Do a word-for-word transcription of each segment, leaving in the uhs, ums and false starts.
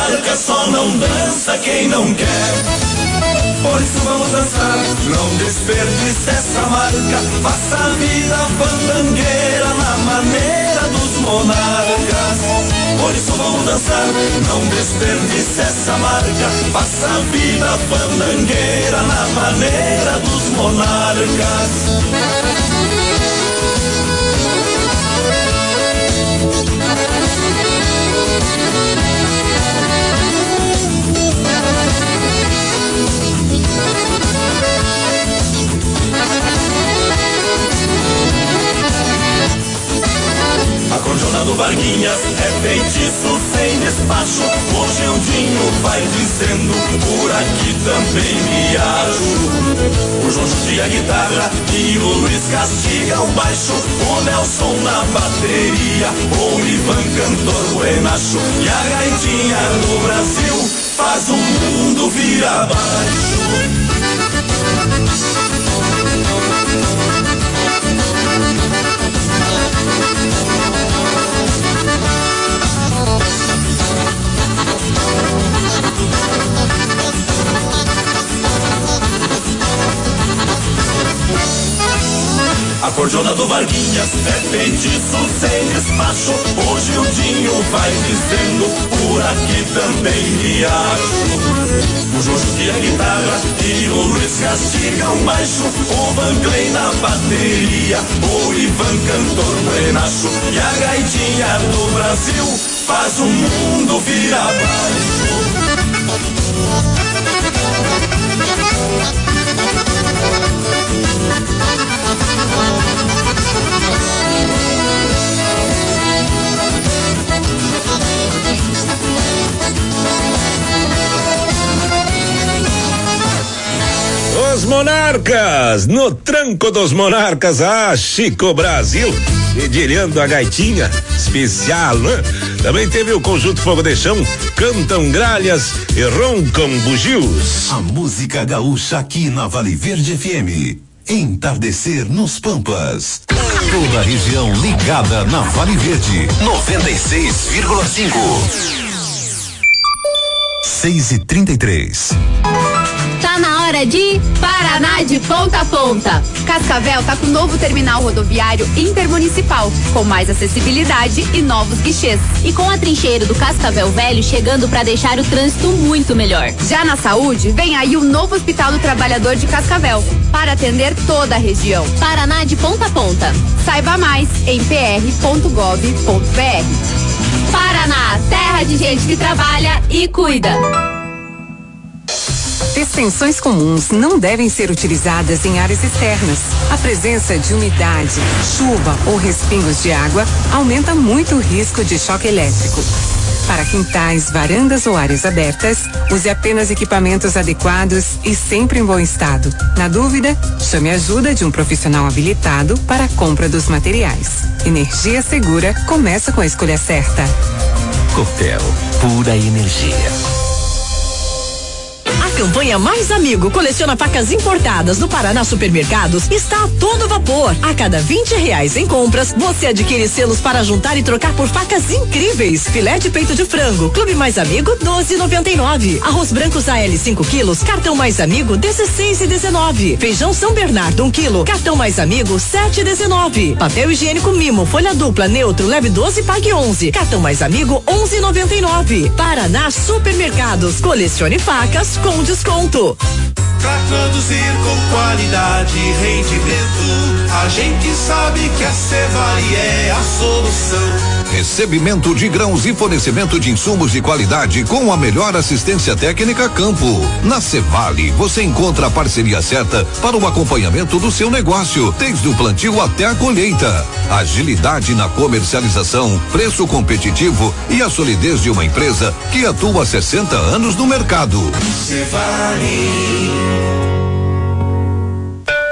marca, só não dança quem não quer. Por isso vamos dançar, não desperdice essa marca. Faça a vida fandangueira na maneira dos monarcas. Por isso vamos dançar, não desperdice essa marca. Faça a vida fandangueira na maneira dos monarcas. A corjona do Varguinhas é feitiço sem despacho. Hoje o Dinho vai dizendo, por aqui também me acho. O João judia a guitarra e o Luiz castiga o baixo. O Nelson na bateria, o Ivan cantor buenacho. E a gaitinha do Brasil faz o mundo vir abaixo. A corjona do Varguinhas é feitiço sem despacho. Hoje o Dinho vai dizendo, por aqui também me acho. O João judia a guitarra e o Luiz castiga o baixo. O Van Clay na bateria, o Ivan cantor buenacho. E a gaitinha do Brasil faz o mundo vir abaixo. Os Monarcas, no tranco dos Monarcas, ah, Chico Brasil, dedilhando a gaitinha, especial, né? Também teve o conjunto Fogo de Chão, cantam gralhas e roncam bugios. A música gaúcha aqui na Vale Verde F M. Entardecer nos Pampas. Toda a região ligada na Vale Verde. noventa e seis vírgula cinco. seis e trinta e três. Tá na hora de Paraná de ponta a ponta. Cascavel tá com o novo terminal rodoviário intermunicipal, com mais acessibilidade e novos guichês. E com a trincheira do Cascavel Velho chegando para deixar o trânsito muito melhor. Já na saúde, vem aí o novo Hospital do Trabalhador de Cascavel, para atender toda a região. Paraná de ponta a ponta. Saiba mais em p r ponto gov ponto b r. Paraná, terra de gente que trabalha e cuida. Extensões comuns não devem ser utilizadas em áreas externas. A presença de umidade, chuva ou respingos de água aumenta muito o risco de choque elétrico. Para quintais, varandas ou áreas abertas, use apenas equipamentos adequados e sempre em bom estado. Na dúvida, chame a ajuda de um profissional habilitado para a compra dos materiais. Energia segura começa com a escolha certa. Copel, pura energia. A campanha Mais Amigo Coleciona Facas Importadas no Paraná Supermercados está a todo vapor. A cada vinte reais em compras, você adquire selos para juntar e trocar por facas incríveis. Filé de peito de frango, Clube Mais Amigo, doze e noventa e nove. Arroz branco A L cinco quilos, cartão Mais Amigo, dezesseis e dezenove. Feijão São Bernardo um quilo, cartão Mais Amigo, sete e dezenove. Papel higiênico Mimo, folha dupla, neutro, leve doze, pague onze. Cartão Mais Amigo, onze e noventa e nove. Paraná Supermercados, colecione facas com desconto. Pra produzir com qualidade e rendimento, a gente sabe que a Cevale é a solução. Recebimento de grãos e fornecimento de insumos de qualidade com a melhor assistência técnica campo. Na Cevale, você encontra a parceria certa para o acompanhamento do seu negócio, desde o plantio até a colheita. Agilidade na comercialização, preço competitivo e a solidez de uma empresa que atua há sessenta anos no mercado. Cevale.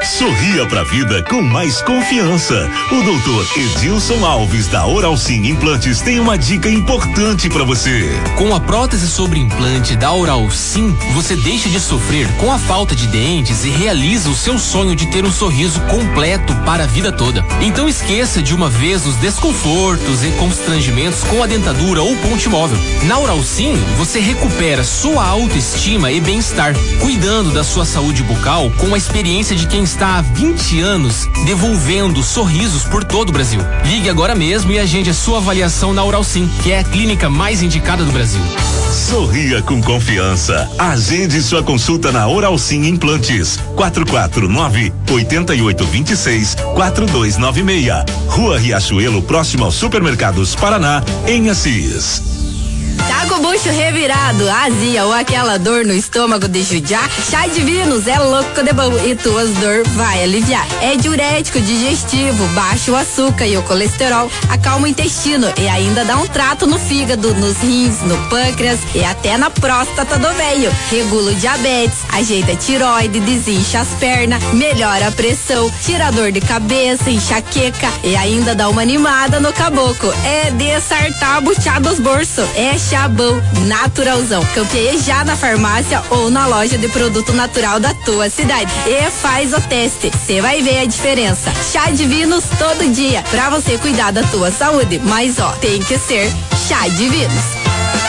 Sorria pra vida com mais confiança. O doutor Edilson Alves da Oral Sim Implantes tem uma dica importante pra você. Com a prótese sobre implante da Oral Sim, você deixa de sofrer com a falta de dentes e realiza o seu sonho de ter um sorriso completo para a vida toda. Então esqueça de uma vez os desconfortos e constrangimentos com a dentadura ou ponte móvel. Na Oral Sim, você recupera sua autoestima e bem-estar, cuidando da sua saúde bucal com a experiência de quem está há vinte anos devolvendo sorrisos por todo o Brasil. Ligue agora mesmo e agende a sua avaliação na Oral Sim, que é a clínica mais indicada do Brasil. Sorria com confiança. Agende sua consulta na Oral Sim Implantes. quatro quatro nove, oito oito dois seis, quatro dois nove seis. Rua Riachuelo, próximo ao Supermercados Paraná, em Assis. Tá com o bucho revirado, azia ou aquela dor no estômago de judiar? Chá Divinos é louco de bom e tuas dor vai aliviar. É diurético, digestivo, baixa o açúcar e o colesterol, acalma o intestino e ainda dá um trato no fígado, nos rins, no pâncreas e até na próstata do veio. Regula o diabetes, ajeita a tiroide, desincha as pernas, melhora a pressão, tira dor de cabeça, enxaqueca e ainda dá uma animada no caboclo. É desartar a buchada dos bolsos. É Chabão naturalzão. Campeie já na farmácia ou na loja de produto natural da tua cidade e faz o teste. Você vai ver a diferença. Chá Divinos todo dia pra você cuidar da tua saúde. Mas ó, tem que ser Chá Divinos.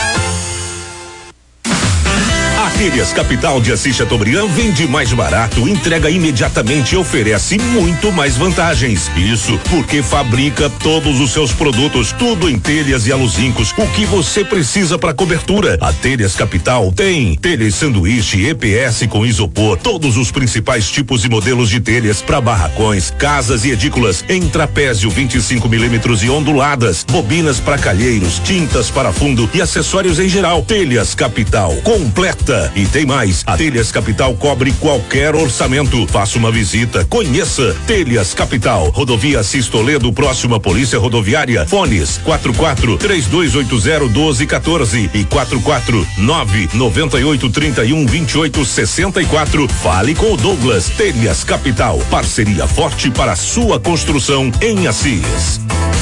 A Telhas Capital de Assis Chateaubriand vende mais barato, entrega imediatamente e oferece muito mais vantagens. Isso porque fabrica todos os seus produtos, tudo em telhas e aluzincos, o que você precisa para cobertura. A Telhas Capital tem telhas sanduíche, E P S com isopor, todos os principais tipos e modelos de telhas para barracões, casas e edículas em trapézio vinte e cinco milímetros e onduladas, bobinas para calheiros, tintas para fundo e acessórios em geral. Telhas Capital, completa. E tem mais, a Telhas Capital cobre qualquer orçamento. Faça uma visita, conheça Telhas Capital, Rodovia Assis Toledo, próxima Polícia Rodoviária. Fones quatro quatro, três dois oito zero, um dois um quatro e quatro quatro nove, nove oito, três um, vinte e oito, sessenta e quatro. Fale com o Douglas. Telhas Capital, parceria forte para a sua construção em Assis.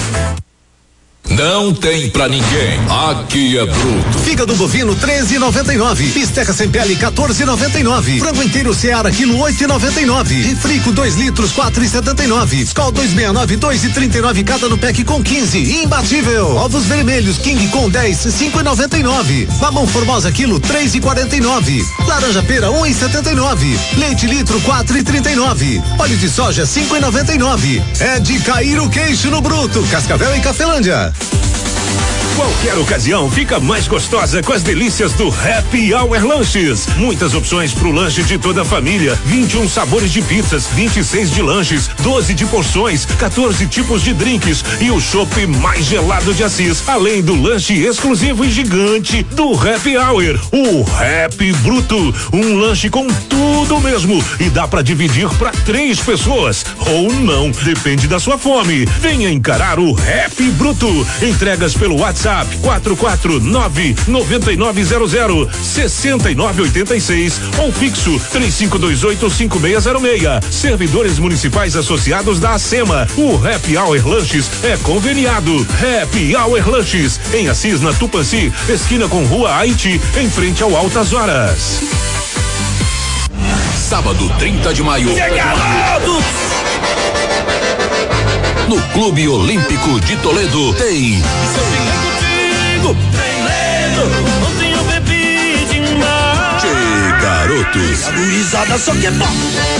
Não tem pra ninguém. Aqui é bruto. Fígado bovino treze e noventa e nove. Bisteca sem pele quatorze e noventa e nove. Frango inteiro Seara quilo oito e noventa e nove. Refrico dois litros quatro e setenta e nove. Skol dois sessenta e nove dois e trinta e nove cada no pack com quinze. Imbatível. Ovos vermelhos King com dez cinco e noventa e nove. Mamão Formosa quilo três e quarenta e nove. Laranja pera um e setenta e nove. Leite litro quatro e trinta e nove. Óleo de soja cinco e noventa e nove. É de cair o queixo no bruto. Cascavel e Cafelândia. Qualquer ocasião fica mais gostosa com as delícias do Happy Hour Lanches. Muitas opções pro lanche de toda a família. vinte e um sabores de pizzas, vinte e seis de lanches, doze de porções, quatorze tipos de drinks e o chopp mais gelado de Assis. Além do lanche exclusivo e gigante do Happy Hour, o Happy Bruto. Um lanche com tudo mesmo e dá pra dividir pra três pessoas ou não, depende da sua fome. Venha encarar o Happy Bruto. Entregas pelo WhatsApp quatro quatro nove, nove nove zero zero, seis nove oito seis ou fixo três cinco dois oito, cinco seis zero seis. Servidores municipais associados da ACEMA. O Happy Hour Lanches é conveniado. Happy Hour Lanches em Assis, na Tupanci, esquina com Rua Haiti, em frente ao Altas Horas. Sábado, trinta de maio. No Clube Olímpico de Toledo tem Ontem eu bebi demais. Che Garotos. A gurizada só quer pó.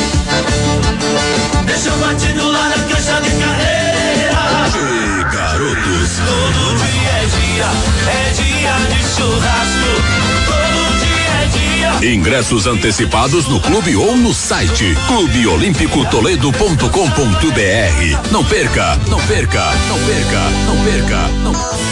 Deixa eu batido lá na cancha de carreira. Che Garotos. Todo dia é dia, é dia de churrasco. Todo dia é dia. Ingressos antecipados no clube ou no site clube olímpico toledo ponto com ponto br. Não perca, não perca, não perca, não perca, não.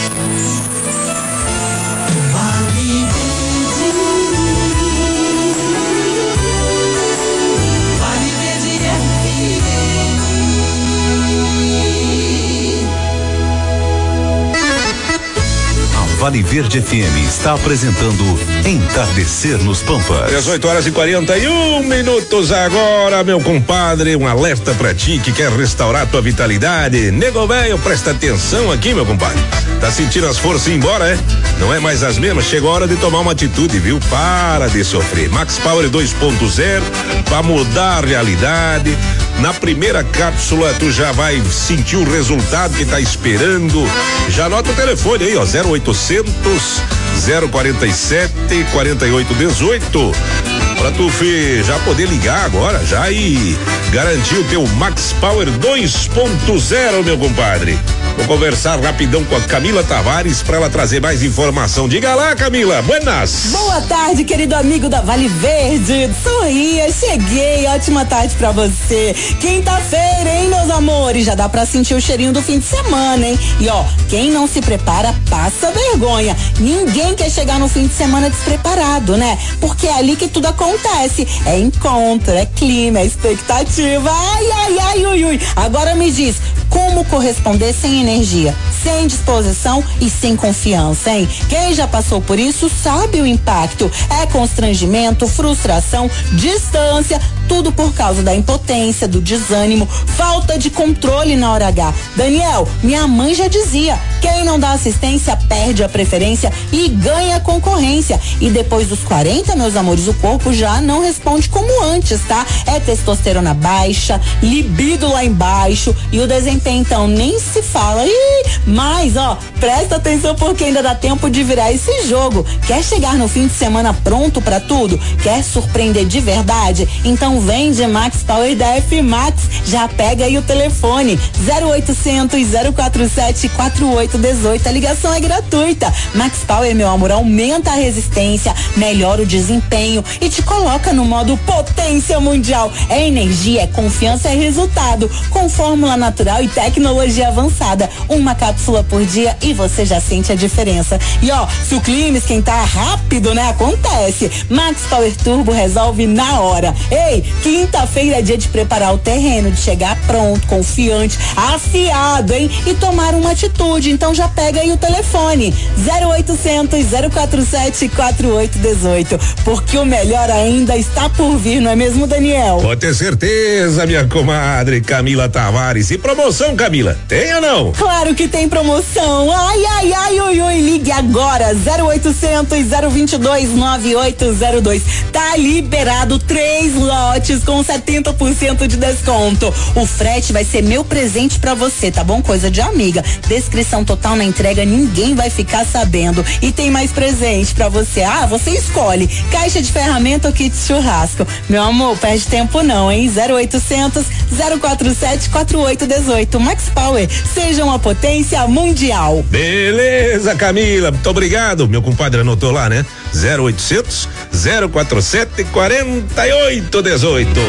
Vale Verde F M está apresentando Entardecer nos Pampas. dezoito horas e quarenta e um minutos agora, meu compadre. Um alerta pra ti que quer restaurar tua vitalidade. Nego velho, presta atenção aqui, meu compadre. Tá sentindo as forças ir embora, é? Não é mais as mesmas? Chegou a hora de tomar uma atitude, viu? Para de sofrer. Max Power dois ponto zero pra mudar a realidade. Na primeira cápsula tu já vai sentir o resultado que tá esperando. Já anota o telefone aí, ó, zero oitocentos, zero quarenta e sete, quarenta e oito dezoito. Pra tu Fê, já poder ligar agora, já e garantir o teu Max Power dois ponto zero, meu compadre. Vou conversar rapidão com a Camila Tavares para ela trazer mais informação. Diga lá, Camila, buenas. Boa tarde, querido amigo da Vale Verde. Sorria, cheguei, ótima tarde pra você. Quinta-feira, hein, meus amores? Já dá pra sentir o cheirinho do fim de semana, hein? E ó, quem não se prepara, passa vergonha. Ninguém quer chegar no fim de semana despreparado, né? Porque é ali que tudo acontece. É encontro, é clima, é expectativa. Ai, ai, ai, ui, ui. Agora me diz, como corresponder sem energia, sem disposição e sem confiança, hein? Quem já passou por isso sabe o impacto. É constrangimento, frustração, distância, tudo por causa da impotência, do desânimo, falta de controle na hora H. Daniel, minha mãe já dizia, quem não dá assistência perde a preferência e ganha concorrência. E depois dos quarenta, meus amores, o corpo já não responde como antes, tá? É testosterona baixa, libido lá embaixo e o desempenho então nem se fala. Ih, mas ó, presta atenção porque ainda dá tempo de virar esse jogo. Quer chegar no fim de semana pronto pra tudo? Quer surpreender de verdade? Então vem de Max Power da F Max. Já pega aí o telefone zero oitocentos, zero quatro sete, quatro oito um oito. A ligação é gratuita. Max Power, meu amor, aumenta a resistência, melhora o desempenho e te coloca no modo potência mundial. É energia, é confiança, é resultado. Com fórmula natural e tecnologia avançada. Uma cápsula por dia e você já sente a diferença. E ó, se o clima esquentar rápido, né? Acontece. Max Power Turbo resolve na hora. Ei, quinta-feira é dia de preparar o terreno, de chegar pronto, confiante, afiado, hein? E tomar uma atitude. Então já pega aí o telefone zero oitocentos, zero quatro sete, quatro oito um oito. Porque o melhor ainda está por vir, não é mesmo, Daniel? Pode ter certeza, minha comadre Camila Tavares. E promoção, Camila, tem ou não? Claro que tem promoção. Ai, ai, ai, ui, ui. Ligue agora, zero oitocentos, zero vinte e dois, nove oito zero dois. Tá liberado três lotes com setenta por cento de desconto. O frete vai ser meu presente pra você, tá bom? Coisa de amiga. Descrição total na entrega, ninguém vai ficar sabendo. E tem mais presente pra você. Ah, você escolhe. Caixa de ferramenta ou kit churrasco. Meu amor, perde tempo não, hein? zero oitocentos, zero quatro sete, quatro oito um oito. Max Power, seja uma potência mundial. Beleza, Camila, muito obrigado. Meu compadre anotou lá, né? zero oitocentos, zero quatro sete, quarenta e oito dezoito.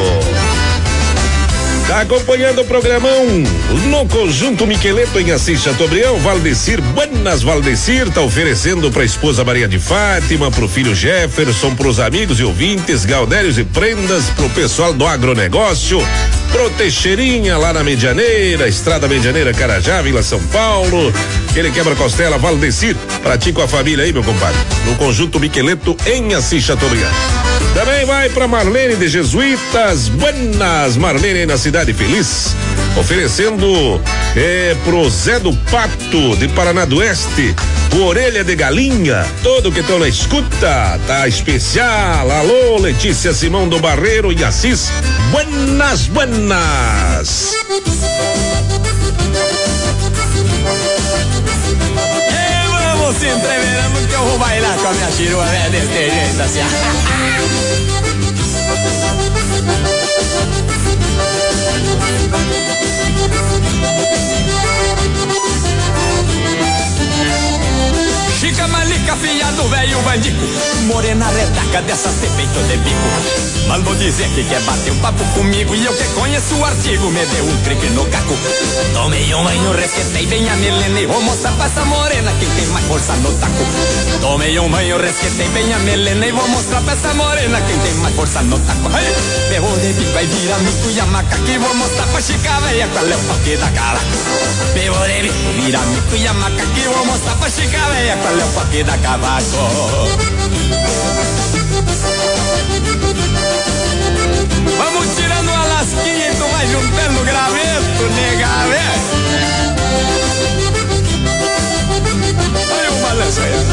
Tá acompanhando o programão no Conjunto Miqueleto em Assis Chateaubriand. Valdecir, Buenas Valdecir, tá oferecendo pra esposa Maria de Fátima, pro filho Jefferson, pros amigos e ouvintes, Gaudérios e prendas, pro pessoal do agronegócio, pro Teixeirinha lá na Medianeira, Estrada Medianeira, Carajá, Vila São Paulo. Aquele quebra-costela Valdecir, pra ti com a família aí, meu compadre. No Conjunto Miqueleto em Assis Chateaubriand. Também vai pra Marlene de Jesuítas, Buenas Marlene na Cidade Feliz, oferecendo é, pro Zé do Pato de Paraná do Oeste, o Orelha de Galinha, todo que estão na escuta, tá especial. Alô, Letícia Simão do Barreiro e Assis, Buenas, buenas. E vamos se entreverando que eu vou bailar com a minha chirua, é desse jeito assim. Chica Malica, filha do velho bandico, morena retaca dessas de peito de bico. Mandou dizer que quer bater um papo comigo e eu que conheço o artigo, me deu um trick no caco. Tomei um banho, resquetei bem a melena e vou mostrar pra essa morena quem tem mais força no taco. Tomei um banho, resquetei bem a melena e vou mostrar pra essa morena quem tem mais força no taco. Ferrou de bico, vai virar mico e a maca que vou mostrar pra chica velha qual é o toque da cara. Ferrou de bico, vira mico e a maca que vou mostrar pra chica velha qual qual é o papi da cavaco? Vamos tirando uma lasquinha e tu vai juntando o graveto, nega, velho. Olha o balanço aí.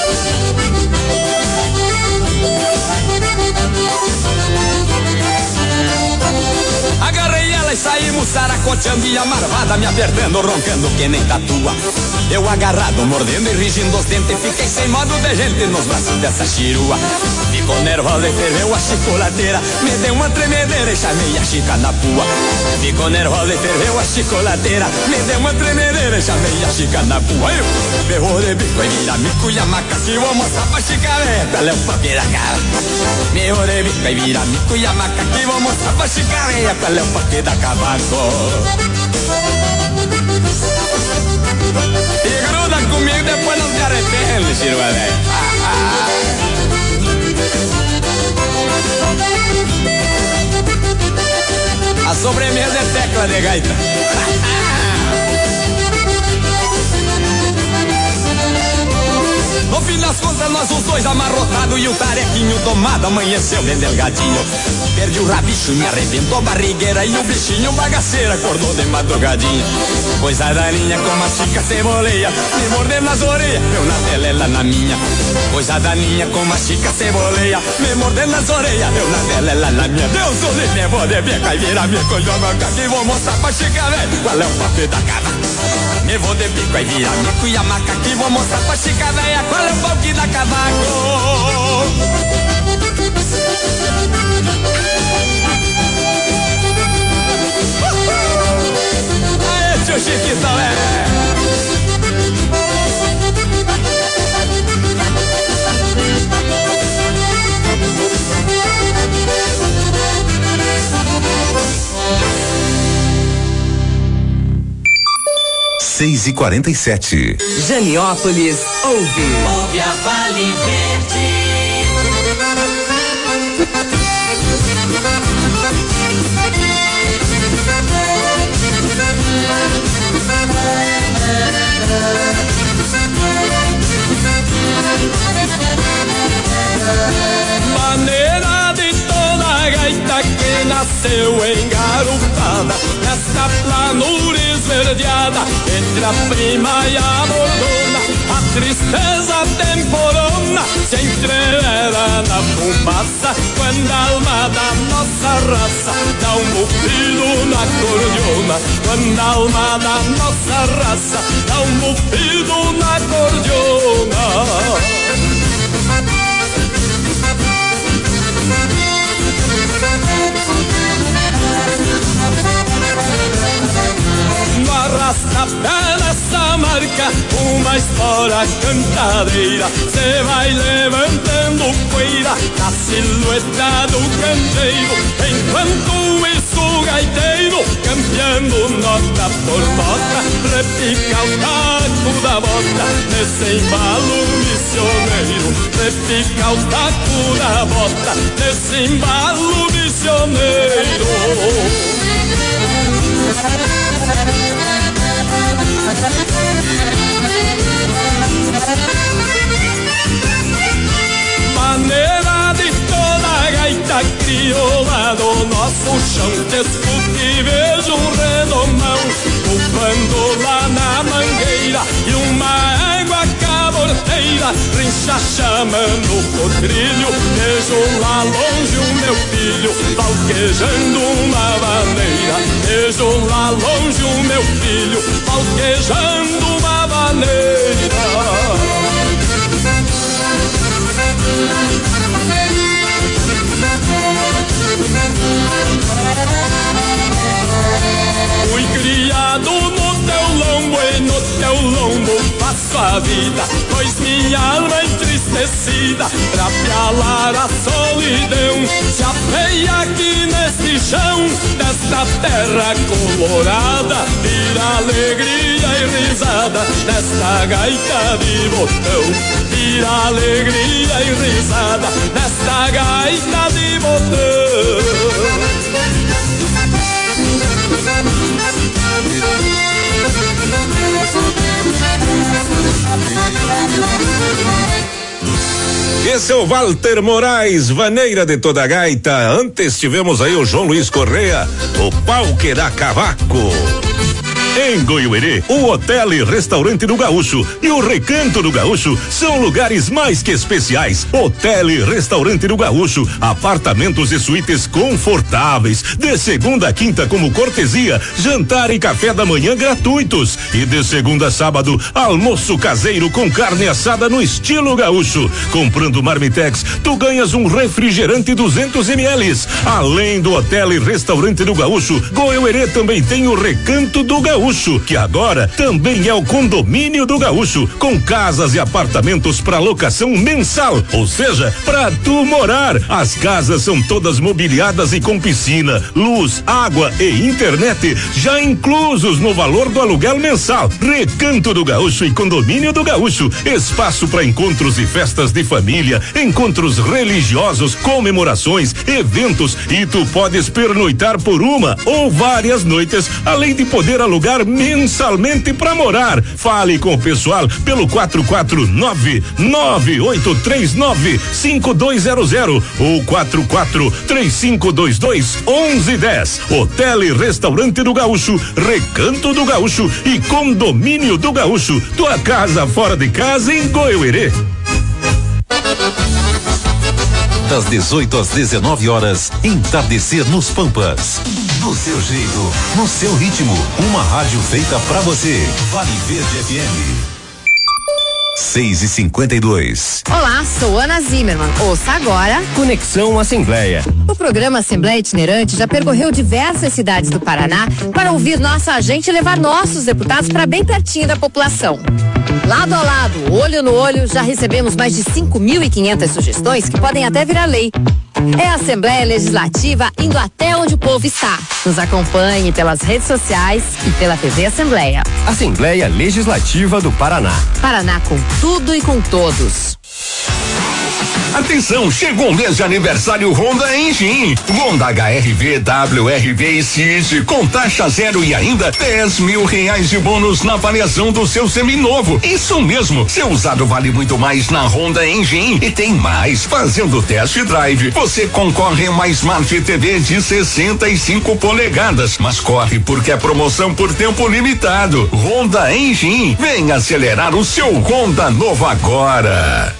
Agarrei ela e saímos saracoteando e a marvada me apertando, roncando que nem tatua. Eu agarrado, mordendo e rigindo os dentes, fiquei sem modo de gente nos braços dessa chirua. Ficou nervosa e ferveu a chicolateira, me deu uma tremedeira e chamei a chica na pua. Ficou nervosa e ferveu a chicolateira, me deu uma tremedeira e chamei a chica na pua. Eu ferrou de bico e vira mico e a maca que vou mostrar pra chica velha qual é o papi da cara. Ferrou de bico e vira mico e a maca que vou mostrar pra chica velha qual é o papi da cavaco. E gruda comigo, depois não te arrepende, chirua velho. Ah, ah. A sobremesa é tecla de gaita. No fim das contas, nós os dois amarrotados e o tarequinho tomado amanheceu bem delgadinho. Perdi o rabicho e me arrebentou a barrigueira e o bichinho bagaceira acordou de madrugadinha. Coisa daninha como a chica ceboleia, me mordendo nas orelhas, eu na dela, ela na minha. Coisa daninha como a chica ceboleia, me mordendo nas orelhas, eu na dela, ela na minha. Deus o livre, vou de beca e vira minha coisa manca que vou mostrar pra chica velha qual é o papi da cara. Me vou de bico e vira mico e a maca que vou mostrar pra chica velha qual é o papi da cavaco. Aê, tio Chiquitão, é. seis e quarenta e sete. Janiópolis ouve. Ouve a Vale Verde. Maneira de toda gaita que nasceu engarupada nesta planura esverdeada entre a prima e a bordona. A tristeza temporona se entrevera na fumaça quando a alma da nossa raça dá um bufido na cordiona. Quando a alma da nossa raça dá um bufido na cordiona. No arrasta-pé dessa marca, uma história cantadeira, cê vai levantando poeira na silhueta do canteiro. Enquanto isso o gaiteiro, campeando nota por nota, repica o taco da bota nesse embalo missioneiro. Repica o taco da bota nesse embalo missioneiro. Maneira de toda gaita crioula do nosso chão, te escuto e vejo um redomão bufando lá na mangueira e uma égua caborteira rincha chamando o potrilho. Vejo lá longe o meu filho falquejando uma vaneira. Vejo lá longe o meu filho falquejando uma vaneira. Fui criado no teu lombo e no teu lombo passo a vida, pois minha alma entristecida pra pialar a solidão se apeia aqui neste chão desta terra colorada. Vira alegria e risada desta gaita de botão. Vira alegria e risada desta gaita de botão. Thank you. Esse é o Walter Moraes, vaneira de toda a gaita. Antes tivemos aí o João Luiz Correia, o pau que dá cavaco. Em Goiuerê, o Hotel e Restaurante do Gaúcho e o Recanto do Gaúcho são lugares mais que especiais. Hotel e Restaurante do Gaúcho, apartamentos e suítes confortáveis, de segunda a quinta como cortesia, jantar e café da manhã gratuitos e de segunda a sábado, almoço caseiro com carne assada no estilo gaúcho. Comprando Marmitex, tu ganhas um refrigerante duzentos mililitros. Além do Hotel e Restaurante do Gaúcho, Goiuerê também tem o Recanto do Gaúcho, que agora também é o Condomínio do Gaúcho, com casas e apartamentos para locação mensal, ou seja, para tu morar. As casas são todas mobiliadas e com piscina, luz, água e internet já inclusos no valor do aluguel mensal. Recanto do Gaúcho e Condomínio do Gaúcho, espaço para encontros e festas de família, encontros religiosos, comemorações, eventos, e tu podes pernoitar por uma ou várias noites, além de poder alugar mensalmente para morar. Fale com o pessoal pelo quatro quatro nove, nove oito três nove, cinco dois zero zero ou quatro quatro três cinco dois dois, um um um zero. Hotel e Restaurante do Gaúcho, Recanto do Gaúcho e Condomínio do Gaúcho. Tua casa fora de casa em Goiuerê. Das dezoito às dezenove horas, Entardecer nos Pampas. Do seu jeito, no seu ritmo, uma rádio feita pra você. Vale Verde F M. seis e cinquenta e dois. Olá, sou Ana Zimmermann. Ouça agora Conexão Assembleia. O programa Assembleia Itinerante já percorreu diversas cidades do Paraná para ouvir nossa gente e levar nossos deputados para bem pertinho da população. Lado a lado, olho no olho, já recebemos mais de cinco mil e quinhentas sugestões que podem até virar lei. É a Assembleia Legislativa indo até onde o povo está. Nos acompanhe pelas redes sociais e pela T V Assembleia. Assembleia Legislativa do Paraná. Paraná com tudo e com todos. Atenção, chegou o mês de aniversário Honda Engine. Honda H R V, W R V e Cid com taxa zero e ainda dez mil reais de bônus na avaliação do seu seminovo. Isso mesmo, seu usado vale muito mais na Honda Engine. E tem mais, fazendo test drive, você concorre a uma Smart T V de sessenta e cinco polegadas. Mas corre porque é promoção por tempo limitado. Honda Engine, vem acelerar o seu Honda novo agora.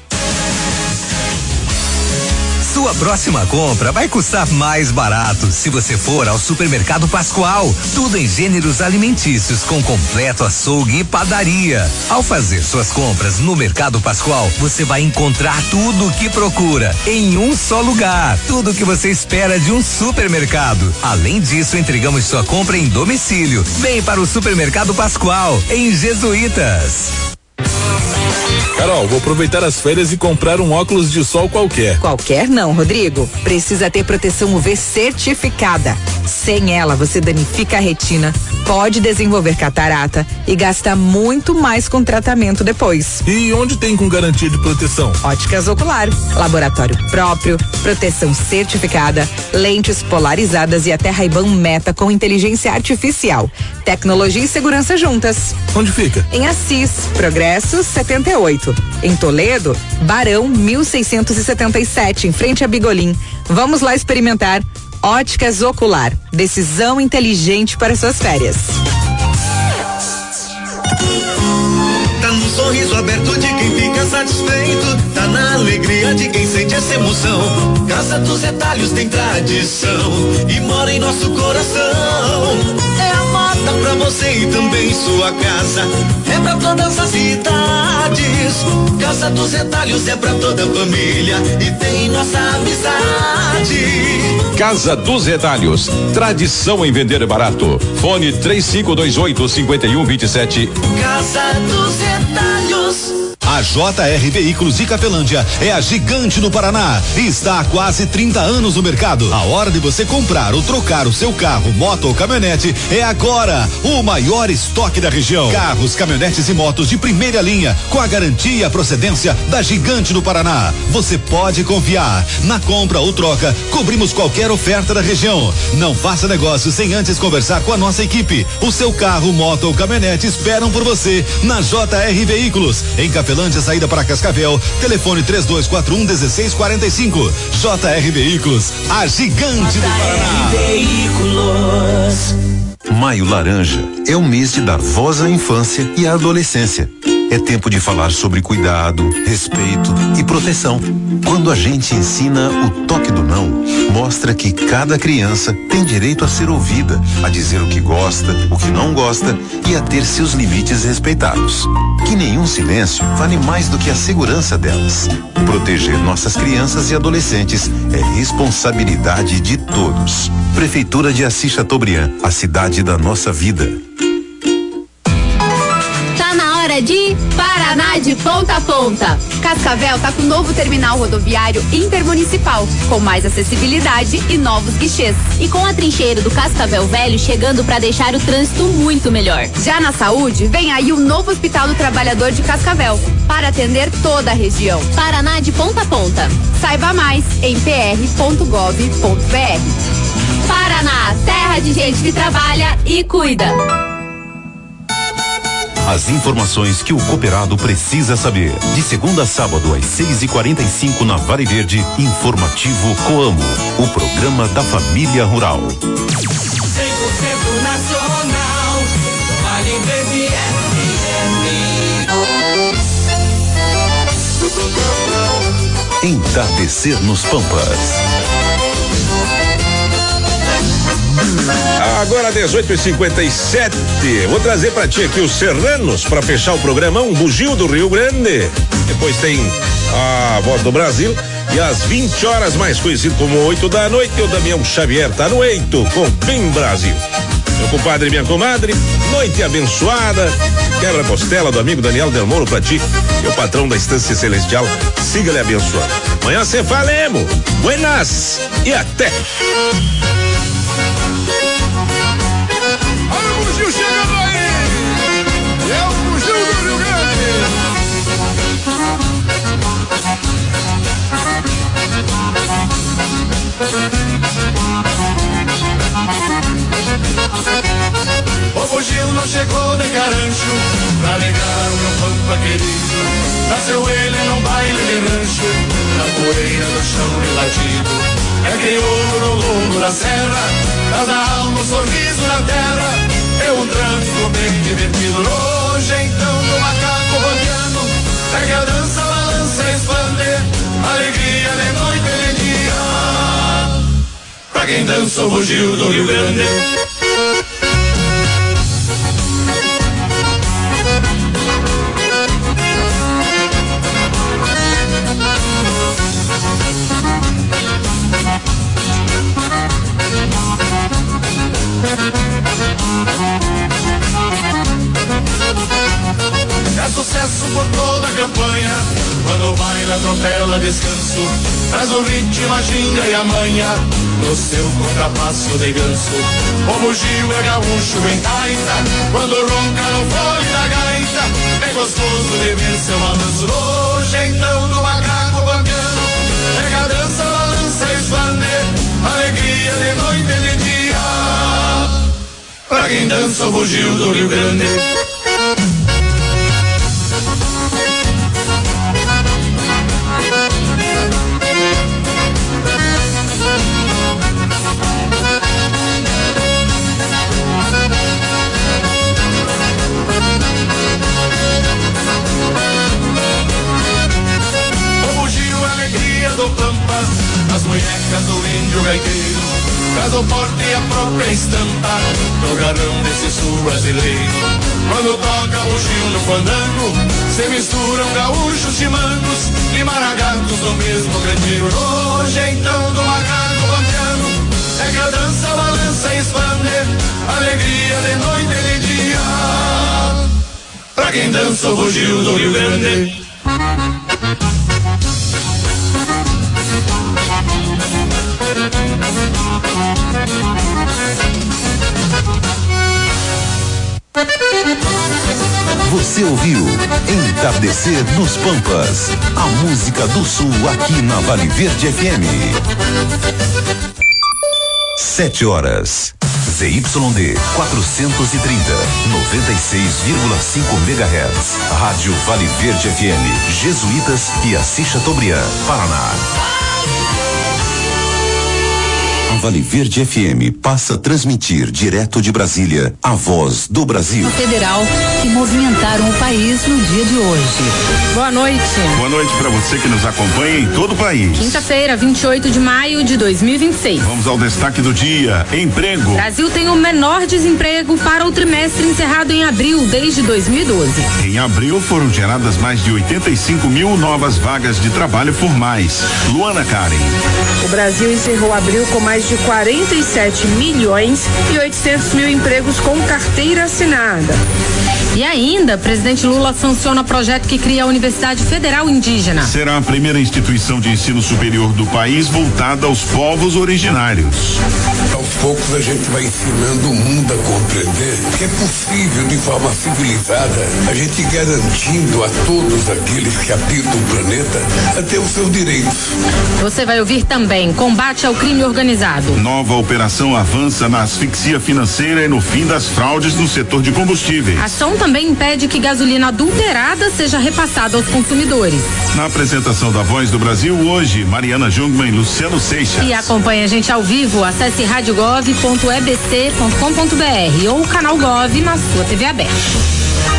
Sua próxima compra vai custar mais barato se você for ao Supermercado Pascoal. Tudo em gêneros alimentícios com completo açougue e padaria. Ao fazer suas compras no Mercado Pascoal, você vai encontrar tudo o que procura em um só lugar. Tudo o que você espera de um supermercado. Além disso, entregamos sua compra em domicílio. Vem para o Supermercado Pascoal, em Jesuítas. Carol, vou aproveitar as férias e comprar um óculos de sol qualquer. Qualquer não, Rodrigo. Precisa ter proteção U V certificada. Sem ela, você danifica a retina, pode desenvolver catarata e gasta muito mais com tratamento depois. E onde tem com garantia de proteção? Óticas Ocular, laboratório próprio, proteção certificada, lentes polarizadas e até Ray-Ban Meta com inteligência artificial. Tecnologia e segurança juntas. Onde fica? Em Assis, Progresso setenta e oito. Em Toledo, Barão mil seiscentos e setenta e sete, em frente a Bigolim. Vamos lá experimentar. Óticas Ocular, decisão inteligente para suas férias. Tá no sorriso aberto de quem fica satisfeito, tá na alegria de quem sente essa emoção. Casa dos Retalhos tem tradição e mora em nosso coração. É a moda pra você e também sua casa, é pra todas as idades. Casa dos Retalhos é pra toda a família e tem nossa amizade. Casa dos Retalhos, tradição em vender barato. Fone três cinco dois oito, cinco um dois sete. Casa dos Retalhos. A J R Veículos de Cafelândia é a gigante no Paraná e está há quase trinta anos no mercado. A hora de você comprar ou trocar o seu carro, moto ou caminhonete é agora. O maior estoque da região. Carros, caminhonetes e motos de primeira linha com a garantia e a procedência da gigante no Paraná. Você pode confiar. Na compra ou troca, cobrimos qualquer oferta da região. Não faça negócio sem antes conversar com a nossa equipe. O seu carro, moto ou caminhonete esperam por você na J R Veículos, em Cafelândia Cracolândia, saída para Cascavel. Telefone três dois quatro um um seis quatro cinco. J R Veículos, a gigante do Paraná. Veículos. Maio Laranja é o mês de dar voz à infância e à adolescência. É tempo de falar sobre cuidado, respeito e proteção. Quando a gente ensina o toque do não, mostra que cada criança tem direito a ser ouvida, a dizer o que gosta, o que não gosta e a ter seus limites respeitados. Que nenhum silêncio vale mais do que a segurança delas. Proteger nossas crianças e adolescentes é responsabilidade de todos. Prefeitura de Assis Chateaubriand, a cidade da nossa vida. De Paraná de ponta a ponta. Cascavel tá com o novo terminal rodoviário intermunicipal, com mais acessibilidade e novos guichês. E com a trincheira do Cascavel Velho chegando para deixar o trânsito muito melhor. Já na saúde, vem aí o novo Hospital do Trabalhador de Cascavel, para atender toda a região. Paraná de ponta a ponta. Saiba mais em p r ponto gov ponto b r. Paraná, terra de gente que trabalha e cuida. As informações que o cooperado precisa saber. De segunda a sábado, às seis e quarenta e cinco, na Vale Verde, Informativo Coamo, o programa da família rural. cem por cento nacional, Vale Verde F M. Entardecer nos Pampas. Agora dezoito e cinquenta e sete. Vou trazer pra ti aqui os Serranos pra fechar o programão Bugio do Rio Grande. Depois tem a Voz do Brasil e às vinte horas, mais conhecido como oito da noite, o Damião Xavier tá no Eito com Bem Brasil. Meu compadre e minha comadre, noite abençoada. Quebra costela do amigo Daniel Del Moro pra ti, que é o patrão da Estância Celestial. Siga-lhe abençoado. Amanhã se falemos. Buenas e até. Bugio chegando aí! É o Bugio do Rio Grande! O Bugio não chegou de carancho pra negar o meu pampa querido. Nasceu ele num baile de rancho, na poeira do chão e latido. É crioulo no longo da serra, cada alma um sorriso na terra. É um trânsito bem divertido, hoje então do macaco bambiano. É que a dança balança e expande, alegria de noite e de dia. Pra quem dança o bugio do Rio Grande. É sucesso por toda a campanha, quando o baile atropela descanso, traz o ritmo, a ginga e a manha, no seu contrapasso de ganso. O bugio é gaúcho em gaita, quando ronca no fole da gaita, é gostoso de ver seu balanço. Hoje então do macaco bambiano, é que a dança balança e expande, alegria de noite e de dia. Pra quem dança o bugio do Rio Grande. O bugio é a alegria do Pampa, as munhecas do índio gaiteiro, traz o porte e a própria estampa do garrão desse sul brasileiro. Quando toca o bugio no fandango, se misturam gaúchos, chimangos e maragatos no mesmo candeeiro. Hoje então do macaco bambiano, é que a dança balança e expande, alegria de noite e de dia. Pra quem dança o bugio do Rio Grande. Você ouviu Entardecer nos Pampas, a música do Sul aqui na Vale Verde F M. Sete horas. Z Y D quatrocentos e trinta, noventa e seis vírgula cinco megahertz. Rádio Vale Verde F M, Jesuítas e Assis Chateaubriand, Paraná. A Vale Verde F M passa a transmitir direto de Brasília a voz do Brasil. Federal que movimentaram o país no dia de hoje. Boa noite. Boa noite para você que nos acompanha em todo o país. Quinta-feira, vinte e oito de maio de dois mil e vinte e seis. Vamos ao destaque do dia: emprego. Brasil tem o menor desemprego para o trimestre encerrado em abril desde dois mil e doze. Em abril foram geradas mais de oitenta e cinco mil novas vagas de trabalho formais. Luana Karen. O Brasil encerrou abril com mais de quarenta e sete milhões e oitocentos mil empregos com carteira assinada. E ainda, presidente Lula sanciona projeto que cria a Universidade Federal Indígena. Será a primeira instituição de ensino superior do país voltada aos povos originários. Aos poucos a gente vai ensinando o mundo a compreender que é possível, de forma civilizada, a gente garantindo a todos aqueles que habitam o planeta a ter os seus direitos. Você vai ouvir também combate ao crime organizado. Nova operação avança na asfixia financeira e no fim das fraudes no setor de combustíveis. A ação também impede que gasolina adulterada seja repassada aos consumidores. Na apresentação da Voz do Brasil hoje, Mariana Jungmann e Luciano Seixas. E acompanhe a gente ao vivo, acesse rádio gov ponto e b c ponto com ponto b r ou o canal Gov na sua T V aberta.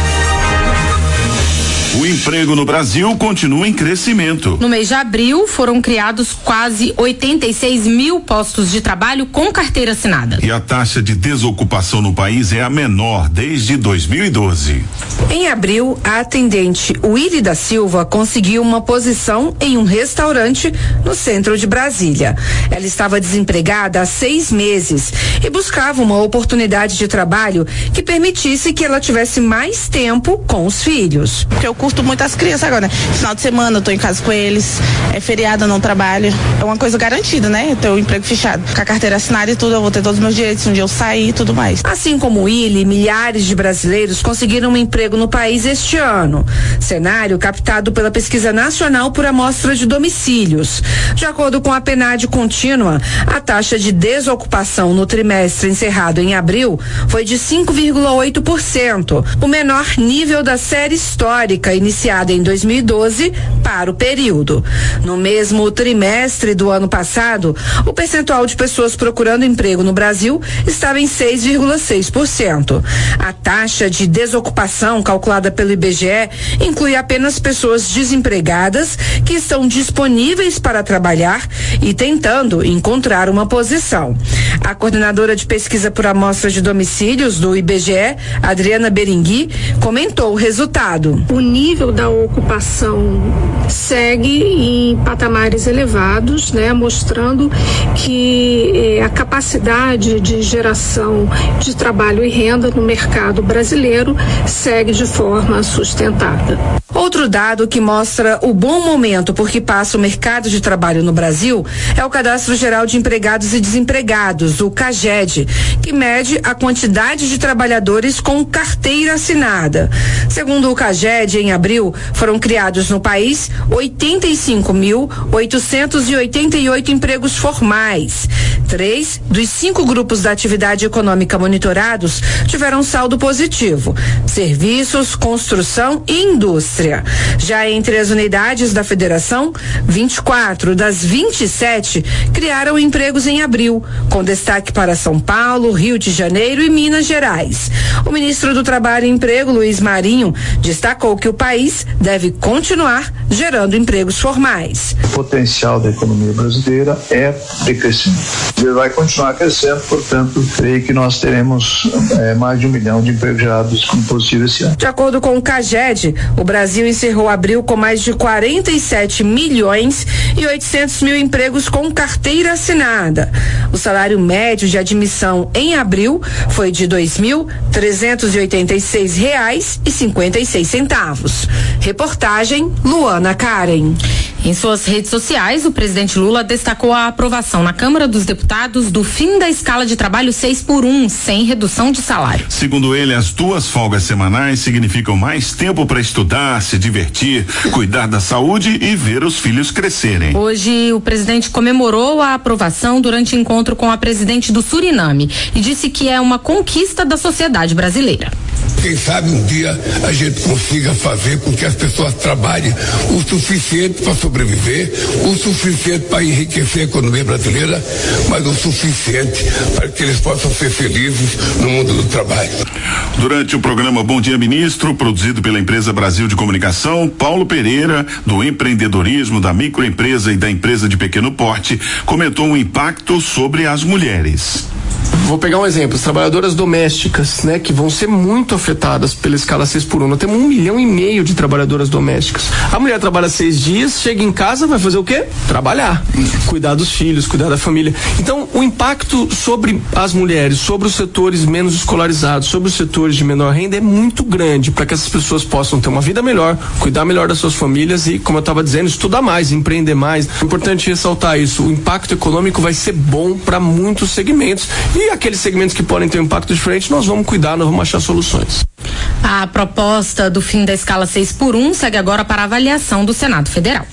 O emprego no Brasil continua em crescimento. No mês de abril, foram criados quase oitenta e seis mil postos de trabalho com carteira assinada. E a taxa de desocupação no país é a menor desde dois mil e doze. Em abril, a atendente Willy da Silva conseguiu uma posição em um restaurante no centro de Brasília. Ela estava desempregada há seis meses e buscava uma oportunidade de trabalho que permitisse que ela tivesse mais tempo com os filhos. Porque eu curto muito as crianças agora, né? Final de semana eu tô em casa com eles, é feriado, eu não trabalho. É uma coisa garantida, né? Eu tenho o emprego fechado. Com a carteira assinada e tudo, eu vou ter todos os meus direitos, um dia eu sair e tudo mais. Assim como o Willy, milhares de brasileiros conseguiram um emprego no país este ano. Cenário captado pela Pesquisa Nacional por Amostra de Domicílios. De acordo com a PNAD contínua, a taxa de desocupação no trimestre encerrado em abril foi de cinco vírgula oito por cento, o menor nível da série histórica iniciada em dois mil e doze para o período. No mesmo trimestre do ano passado, o percentual de pessoas procurando emprego no Brasil estava em seis vírgula seis por cento. A taxa de desocupação calculada pelo I B G E inclui apenas pessoas desempregadas que estão disponíveis para trabalhar e tentando encontrar uma posição. A coordenadora de pesquisa por amostra de domicílios do I B G E, Adriana Berengui, comentou o resultado. O nível da ocupação segue em patamares elevados, né, mostrando que eh, a capacidade de geração de trabalho e renda no mercado brasileiro segue de forma sustentada. Outro dado que mostra o bom momento por que passa o mercado de trabalho no Brasil é o Cadastro Geral de Empregados e Desempregados, o CAGED, que mede a quantidade de trabalhadores com carteira assinada. Segundo o CAGED, em abril, foram criados no país oitenta e cinco mil oitocentos e oitenta e oito empregos formais. Três dos cinco grupos da atividade econômica monitorados tiveram saldo positivo: serviços, construção e indústria. Já entre as unidades da federação, vinte e quatro das vinte e sete criaram empregos em abril, com destaque para São Paulo, Rio de Janeiro e Minas Gerais. O ministro do Trabalho e Emprego, Luiz Marinho, destacou que o país deve continuar gerando empregos formais. O potencial da economia brasileira é de crescimento. Ele vai continuar crescendo, portanto, creio que nós teremos é, mais de um milhão de empregos gerados como possível esse ano. De acordo com o CAGED, o Brasil encerrou abril com mais de quarenta e sete milhões e oitocentos mil empregos com carteira assinada. O salário médio de admissão em abril foi de dois mil trezentos e oitenta e seis reais e cinquenta e seis centavos. Reportagem Luana Karen. Em suas redes sociais, o presidente Lula destacou a aprovação na Câmara dos Deputados do fim da escala de trabalho seis por um, sem redução de salário. Segundo ele, as duas folgas semanais significam mais tempo para estudar, se divertir, cuidar da saúde e ver os filhos crescerem. Hoje, o presidente comemorou a aprovação durante encontro com a presidente do Suriname e disse que é uma conquista da sociedade brasileira. Quem sabe um dia a gente consiga fazer com que as pessoas trabalhem o suficiente para sobreviver, o suficiente para enriquecer a economia brasileira, mas o suficiente para que eles possam ser felizes no mundo do trabalho. Durante o programa Bom Dia Ministro, produzido pela empresa Brasil de Comunicação, Paulo Pereira, do empreendedorismo, da microempresa e da empresa de pequeno porte, comentou o impacto sobre as mulheres. Vou pegar um exemplo, as trabalhadoras domésticas, né, que vão ser muito afetadas pela escala seis por um. Nós temos um milhão e meio de trabalhadoras domésticas. A mulher trabalha seis dias, chega em casa, vai fazer o quê? Trabalhar, cuidar dos filhos, cuidar da família. Então, o impacto sobre as mulheres, sobre os setores menos escolarizados, sobre os setores de menor renda é muito grande para que essas pessoas possam ter uma vida melhor, cuidar melhor das suas famílias e, como eu estava dizendo, estudar mais, empreender mais. É importante ressaltar isso. O impacto econômico vai ser bom para muitos segmentos. E aqueles segmentos que podem ter um impacto diferente, nós vamos cuidar, nós vamos achar soluções. A proposta do fim da escala seis por um segue agora para avaliação do Senado Federal.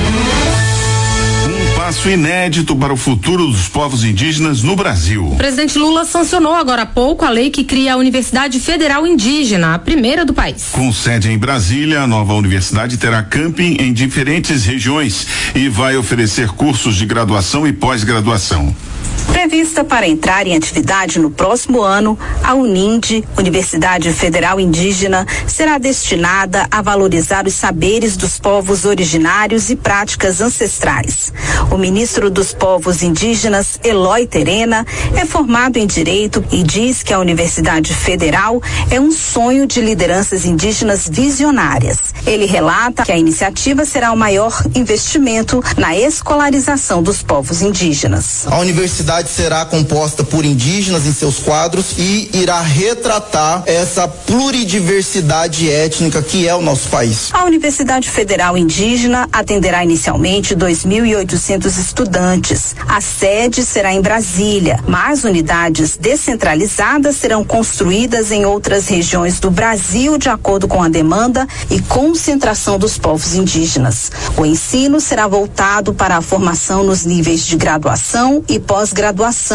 Um passo inédito para o futuro dos povos indígenas no Brasil. O presidente Lula sancionou agora há pouco a lei que cria a Universidade Federal Indígena, a primeira do país. Com sede em Brasília, a nova universidade terá camping em diferentes regiões e vai oferecer cursos de graduação e pós-graduação. Prevista para entrar em atividade no próximo ano, a Uninde, Universidade Federal Indígena, será destinada a valorizar os saberes dos povos originários e práticas ancestrais. O ministro dos Povos Indígenas, Eloy Terena, é formado em Direito e diz que a Universidade Federal é um sonho de lideranças indígenas visionárias. Ele relata que a iniciativa será o maior investimento na escolarização dos povos indígenas. A universidade será composta por indígenas em seus quadros e irá retratar essa pluridiversidade étnica que é o nosso país. A Universidade Federal Indígena atenderá inicialmente dois mil e oitocentos estudantes. A sede será em Brasília, mas unidades descentralizadas serão construídas em outras regiões do Brasil de acordo com a demanda e concentração dos povos indígenas. O ensino será voltado para a formação nos níveis de graduação e pós-graduação.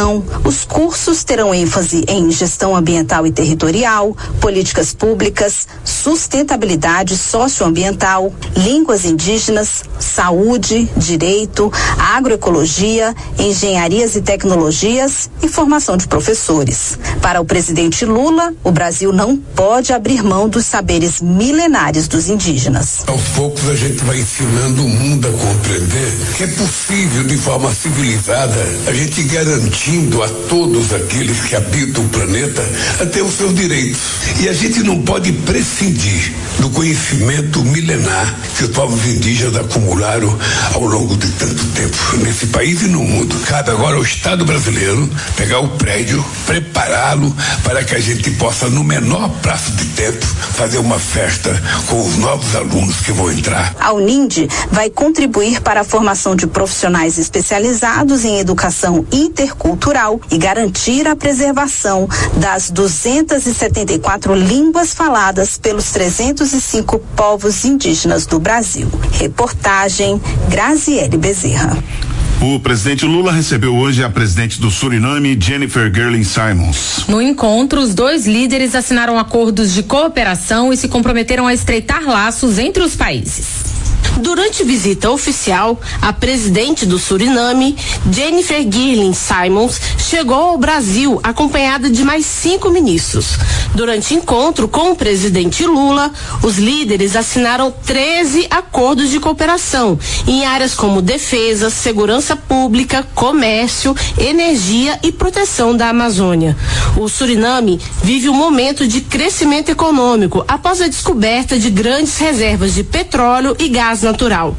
Os cursos terão ênfase em gestão ambiental e territorial, políticas públicas, sustentabilidade socioambiental, línguas indígenas, saúde, direito, agroecologia, engenharias e tecnologias e formação de professores. Para o presidente Lula, o Brasil não pode abrir mão dos saberes milenares dos indígenas. Aos poucos a gente vai ensinando o mundo a compreender que é possível, de forma civilizada, a gente garantindo a todos aqueles que habitam o planeta até os seus direitos. E a gente não pode prescindir do conhecimento milenar que os povos indígenas acumularam ao longo de tanto tempo nesse país e no mundo. Cabe agora ao Estado brasileiro pegar o prédio, prepará-lo para que a gente possa, no menor prazo de tempo, fazer uma festa com os novos alunos que vão entrar. A Uninde vai contribuir para a formação de profissionais especializados em educação intercultural e garantir a preservação das duzentas e setenta e quatro línguas faladas pelos trezentos e cinco povos indígenas do Brasil. Reportagem Graziele Bezerra. O presidente Lula recebeu hoje a presidente do Suriname, Jennifer Gerling Simons. No encontro, os dois líderes assinaram acordos de cooperação e se comprometeram a estreitar laços entre os países. Durante visita oficial, a presidente do Suriname, Jennifer Gerling Simons, chegou ao Brasil acompanhada de mais cinco ministros. Durante encontro com o presidente Lula, os líderes assinaram treze acordos de cooperação em áreas como defesa, segurança pública, comércio, energia e proteção da Amazônia. O Suriname vive um momento de crescimento econômico após a descoberta de grandes reservas de petróleo e gás natural.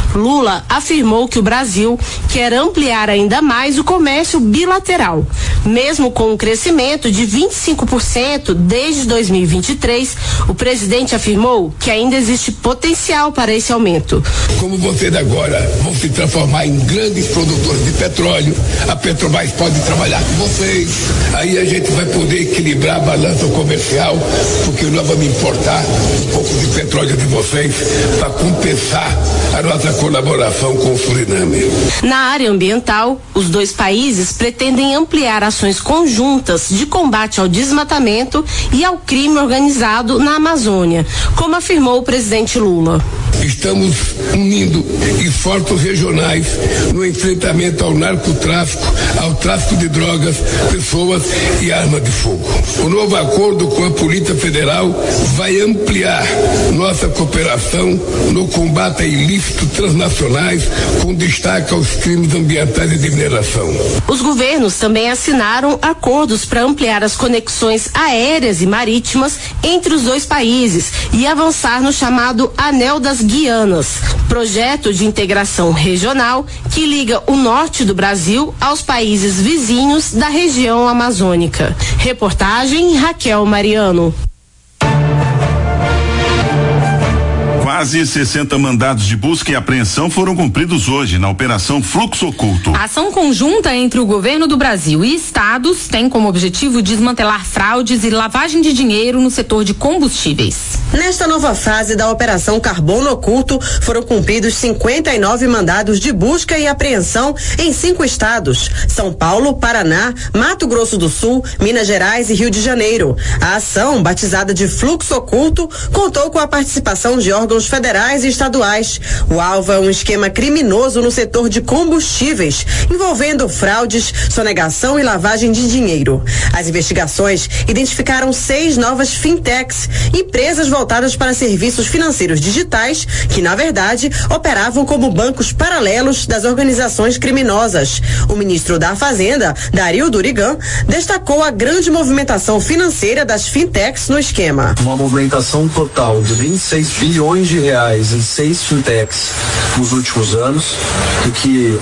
Lula afirmou que o Brasil quer ampliar ainda mais o comércio bilateral. Mesmo com um crescimento de vinte e cinco por cento desde dois mil e vinte e três, o presidente afirmou que ainda existe potencial para esse aumento. Como vocês agora vão se transformar em grandes produtores de petróleo, a Petrobras pode trabalhar com vocês, aí a gente vai poder equilibrar a balança comercial, porque nós vamos importar um pouco de petróleo de vocês para compensar a nossa colaboração com o Suriname. Na área ambiental, os dois países pretendem ampliar ações conjuntas de combate ao desmatamento e ao crime organizado na Amazônia, como afirmou o presidente Lula. Estamos unindo esforços regionais no enfrentamento ao narcotráfico, ao tráfico de drogas, pessoas e armas de fogo. O novo acordo com a Polícia Federal vai ampliar nossa cooperação no combate a ilícitos transnacionais, com destaque aos crimes ambientais e de mineração. Os governos também assinaram acordos para ampliar as conexões aéreas e marítimas entre os dois países e avançar no chamado Anel das Guianas, projeto de integração regional que liga o norte do Brasil aos países vizinhos da região amazônica. Reportagem Raquel Mariano. Quase sessenta mandados de busca e apreensão foram cumpridos hoje na Operação Fluxo Oculto. A ação conjunta entre o governo do Brasil e estados tem como objetivo desmantelar fraudes e lavagem de dinheiro no setor de combustíveis. Nesta nova fase da Operação Carbono Oculto, foram cumpridos cinquenta e nove mandados de busca e apreensão em cinco estados: São Paulo, Paraná, Mato Grosso do Sul, Minas Gerais e Rio de Janeiro. A ação, batizada de Fluxo Oculto, contou com a participação de órgãos federais e estaduais. O alvo é um esquema criminoso no setor de combustíveis, envolvendo fraudes, sonegação e lavagem de dinheiro. As investigações identificaram seis novas fintechs, empresas voltadas para serviços financeiros digitais, que na verdade operavam como bancos paralelos das organizações criminosas. O ministro da Fazenda, Dario Durigan, destacou a grande movimentação financeira das fintechs no esquema. Uma movimentação total de vinte e seis bilhões de reais em seis fintechs nos últimos anos, o que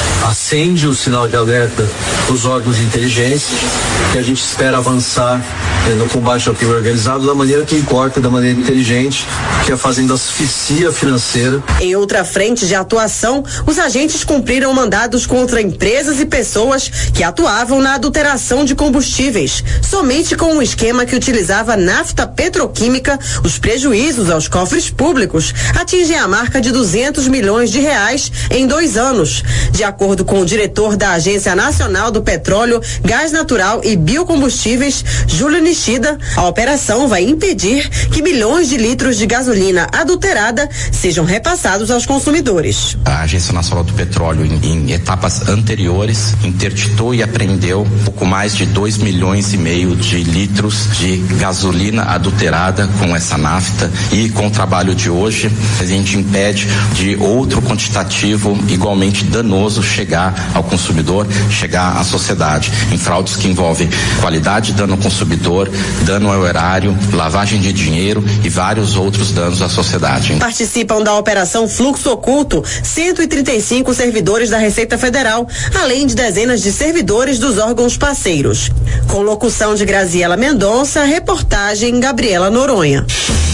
acende o sinal de alerta dos órgãos de inteligência, que a gente espera avançar eh, no combate ao crime organizado da maneira que importa, da maneira inteligente, que é fazendo asfixia financeira. Em outra frente de atuação, os agentes cumpriram mandados contra empresas e pessoas que atuavam na adulteração de combustíveis. Somente com um esquema que utilizava nafta petroquímica, os prejuízos aos cofres públicos atingem a marca de duzentos milhões de reais em dois anos. De acordo com o diretor da Agência Nacional do Petróleo, Gás Natural e Biocombustíveis, Júlio Nishida, a operação vai impedir que milhões de litros de gasolina adulterada sejam repassados aos consumidores. A Agência Nacional do Petróleo, em, em etapas anteriores, interditou e apreendeu pouco mais de dois milhões e meio de litros de gasolina adulterada com essa nafta, e com o trabalho de hoje a gente impede de outro quantitativo igualmente danoso chegar ao consumidor, chegar à sociedade, em fraudes que envolvem qualidade, dano ao consumidor, dano ao erário, lavagem de dinheiro e vários outros danos à sociedade. Participam da Operação Fluxo Oculto cento e trinta e cinco servidores da Receita Federal, além de dezenas de servidores dos órgãos parceiros. Com locução de Graziela Mendonça, reportagem Gabriela Noronha.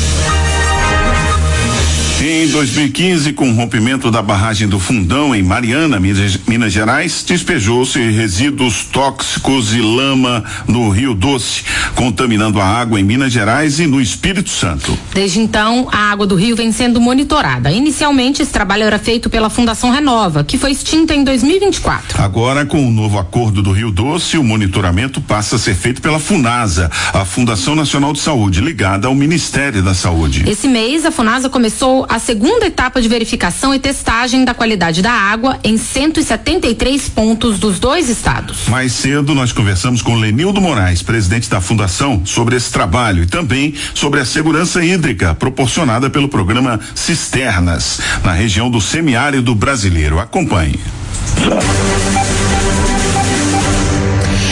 Em dois mil e quinze, com o rompimento da barragem do Fundão em Mariana, Minas, Minas Gerais, despejou-se resíduos tóxicos e lama no Rio Doce, contaminando a água em Minas Gerais e no Espírito Santo. Desde então, a água do rio vem sendo monitorada. Inicialmente, esse trabalho era feito pela Fundação Renova, que foi extinta em dois mil e vinte e quatro. Agora, com o novo acordo do Rio Doce, o monitoramento passa a ser feito pela Funasa, a Fundação Nacional de Saúde, ligada ao Ministério da Saúde. Esse mês, a Funasa começou a segunda etapa de verificação e testagem da qualidade da água em cento e setenta e três pontos dos dois estados. Mais cedo nós conversamos com Lenildo Moraes, presidente da fundação, sobre esse trabalho e também sobre a segurança hídrica proporcionada pelo programa Cisternas na região do semiárido brasileiro. Acompanhe.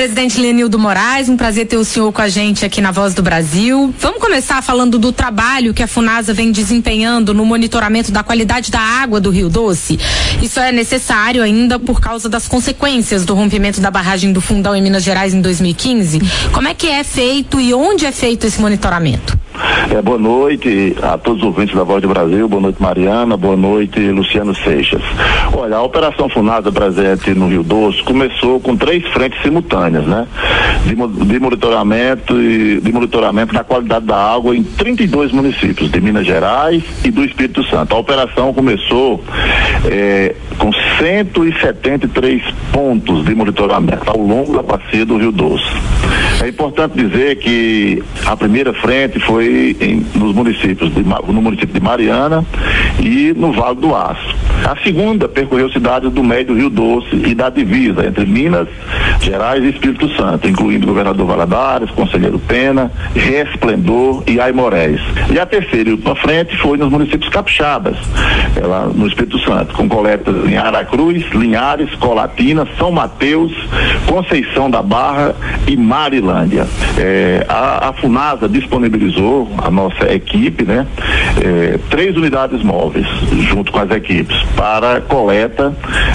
Presidente Lenildo Moraes, um prazer ter o senhor com a gente aqui na Voz do Brasil. Vamos começar falando do trabalho que a Funasa vem desempenhando no monitoramento da qualidade da água do Rio Doce. Isso é necessário ainda por causa das consequências do rompimento da barragem do Fundão em Minas Gerais em dois mil e quinze. Como é que é feito e onde é feito esse monitoramento? É, boa noite a todos os ouvintes da Voz do Brasil, boa noite Mariana, boa noite Luciano Seixas. Olha, a Operação Funasa presente no Rio Doce começou com três frentes simultâneas, né? De, de monitoramento e de monitoramento da qualidade da água em trinta e dois municípios de Minas Gerais e do Espírito Santo. A operação começou é, com cento e setenta e três pontos de monitoramento ao longo da bacia do Rio Doce. É importante dizer que a primeira frente foi em, nos municípios de, no município de Mariana e no Vale do Aço. A segunda percorreu cidades do Médio Rio Doce e da divisa entre Minas Gerais e Espírito Santo, incluindo Governador Valadares, Conselheiro Pena, Resplendor e Aimorés. E a terceira e última frente foi nos municípios capixabas, é, lá no Espírito Santo, com coletas em Aracruz, Linhares, Colatina, São Mateus, Conceição da Barra e Marilândia. É, a, a Funasa disponibilizou a nossa equipe, né, é, três unidades móveis junto com as equipes para coleta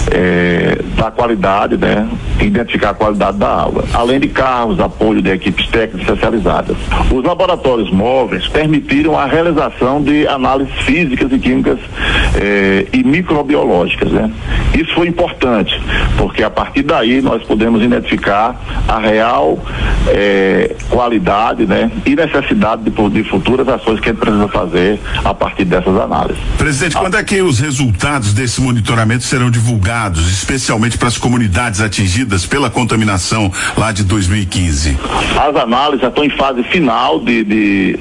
é, da qualidade, né, identificar a qualidade da água, além de carros, apoio de equipes técnicas especializadas. Os laboratórios móveis permitiram a realização de análises físicas e químicas é, e microbiológicas, né? Isso foi importante, porque a partir daí nós podemos identificar a real É, qualidade, né, e necessidade de, de futuras ações que a gente precisa fazer a partir dessas análises. Presidente, ah. quando é que os resultados desse monitoramento serão divulgados, especialmente para as comunidades atingidas pela contaminação lá de dois mil e quinze? As análises já estão em fase final de, de,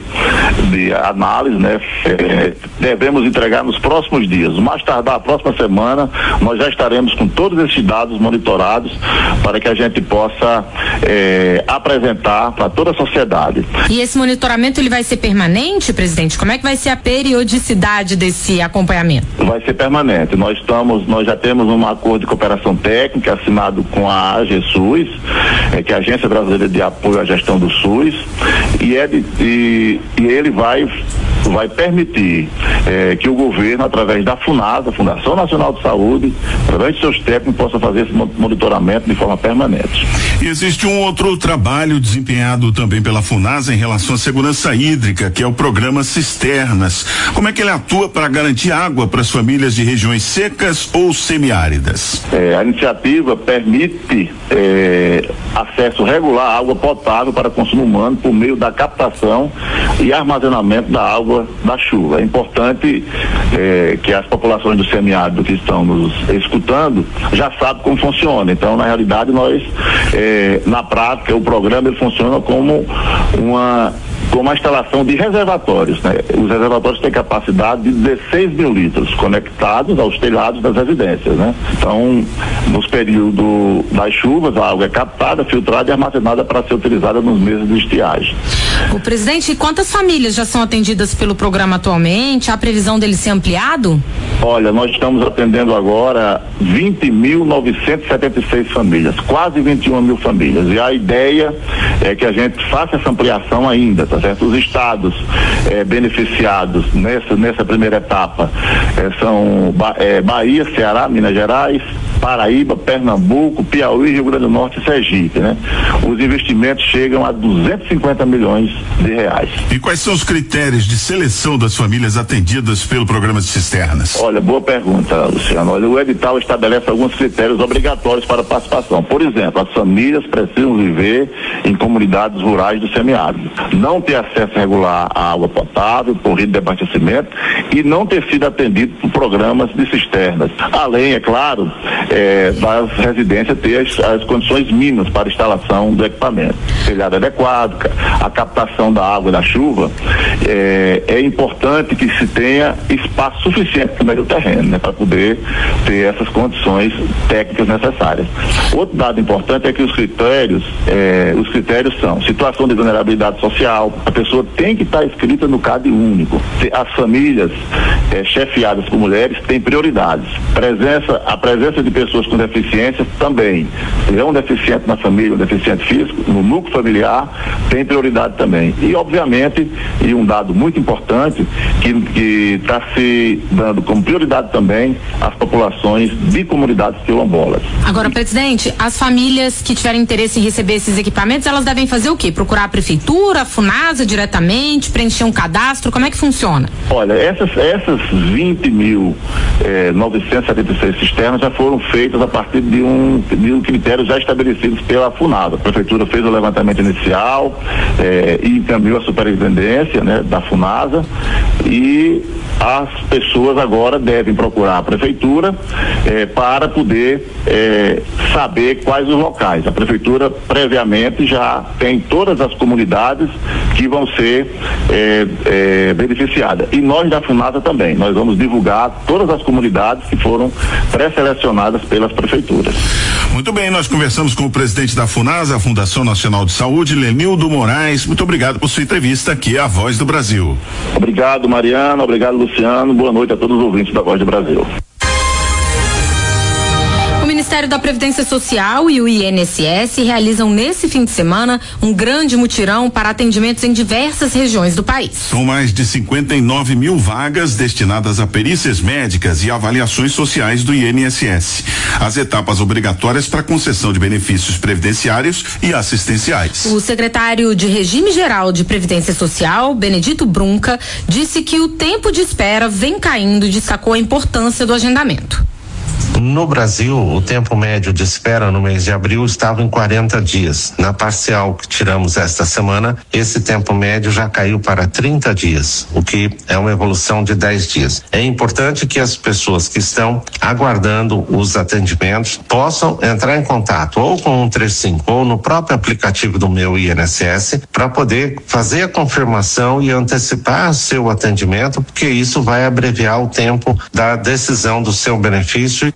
de análise, né? É, devemos entregar nos próximos dias. Mais tardar a próxima semana, nós já estaremos com todos esses dados monitorados para que a gente possa é, apresentar para toda a sociedade. E esse monitoramento ele vai ser permanente, presidente? Como é que vai ser a periodicidade desse acompanhamento? Vai ser permanente. Nós estamos, nós já temos um acordo de cooperação técnica assinado com a AGESUS, é, que é a Agência Brasileira de Apoio à Gestão do SUS, e, é de, e, e ele vai vai permitir é, que o governo, através da Funasa, Fundação Nacional de Saúde, através de seus técnicos, possa fazer esse monitoramento de forma permanente. E existe um outro trabalho desempenhado também pela Funasa em relação à segurança hídrica, que é o programa Cisternas. Como é que ele atua para garantir água para as famílias de regiões secas ou semiáridas? É, a iniciativa permite é, acesso regular à água potável para consumo humano por meio da captação e armazenamento da água da chuva. É importante é, que as populações do semiárido que estão nos escutando já sabem como funciona. Então, na realidade, nós, é, na prática, o programa ele funciona como uma com uma instalação de reservatórios, né? Os reservatórios têm capacidade de dezesseis mil litros conectados aos telhados das residências, né? Então, nos períodos das chuvas, a água é captada, filtrada e armazenada para ser utilizada nos meses de estiagem. O presidente, quantas famílias já são atendidas pelo programa atualmente? Há previsão dele ser ampliado? Olha, nós estamos atendendo agora vinte mil novecentos e setenta e seis famílias, quase vinte e uma mil famílias. E a ideia é que a gente faça essa ampliação ainda, tá certo? Os estados eh, beneficiados nessa, nessa primeira etapa eh, são ba eh, Bahia, Ceará, Minas Gerais, Paraíba, Pernambuco, Piauí, Rio Grande do Norte e Sergipe, né? Os investimentos chegam a duzentos e cinquenta milhões de reais. E quais são os critérios de seleção das famílias atendidas pelo programa de cisternas? Olha, boa pergunta, Luciano. Olha, o edital estabelece alguns critérios obrigatórios para a participação. Por exemplo, as famílias precisam viver em comunidades rurais do semiárido, não ter acesso regular à água potável, por rede de abastecimento e não ter sido atendido por programas de cisternas. Além, é claro, é, das residências ter as, as condições mínimas para instalação do equipamento. Telhado adequado, a captação da água e da chuva, é, é importante que se tenha espaço suficiente no meio do terreno, né, para poder ter essas condições técnicas necessárias. Outro dado importante é que os critérios, é, os critérios são situação de vulnerabilidade social, A pessoa tem que estar inscrita no CAD único. As famílias é, chefiadas por mulheres têm prioridades. Presença, a presença de pessoas com deficiência também. Se é um deficiente na família, um deficiente físico, no núcleo familiar, tem prioridade também. E, obviamente, e um dado muito importante, que está se dando como prioridade também as populações de comunidades quilombolas. Agora, presidente, as famílias que tiverem interesse em receber esses equipamentos, elas devem fazer o quê? Procurar a prefeitura, a FUNASA diretamente, preencher um cadastro? Como é que funciona? Olha, essas, essas vinte mil novecentos e setenta e seis cisternas já foram feitas a partir de um, de um critério já estabelecido pela FUNASA. A prefeitura fez o levantamento inicial eh, e encaminhou a superintendência, né, da FUNASA, e as pessoas agora devem procurar a prefeitura eh, para poder eh, saber quais os locais. A prefeitura previamente já tem todas as comunidades que vão ser eh, eh, beneficiadas. E nós da FUNASA também, nós vamos divulgar todas as comunidades que foram pré-selecionadas pelas prefeituras. Muito bem, nós conversamos com o presidente da FUNASA, a Fundação Nacional de Saúde, Lenildo Moraes. Muito obrigado por sua entrevista aqui à Voz do Brasil. Obrigado, Mariana, obrigado, Luciano, boa noite a todos os ouvintes da Voz do Brasil. O Ministério da Previdência Social e o I N S S realizam nesse fim de semana um grande mutirão para atendimentos em diversas regiões do país. São mais de cinquenta e nove mil vagas destinadas a perícias médicas e avaliações sociais do I N S S. As etapas obrigatórias para concessão de benefícios previdenciários e assistenciais. O secretário de Regime Geral de Previdência Social, Benedito Brunca, disse que o tempo de espera vem caindo e destacou a importância do agendamento. No Brasil, o tempo médio de espera no mês de abril estava em quarenta dias. Na parcial que tiramos esta semana, esse tempo médio já caiu para trinta dias, o que é uma evolução de dez dias. É importante que as pessoas que estão aguardando os atendimentos possam entrar em contato ou com o cento e trinta e cinco ou no próprio aplicativo do Meu I N S S para poder fazer a confirmação e antecipar seu atendimento, porque isso vai abreviar o tempo da decisão do seu benefício.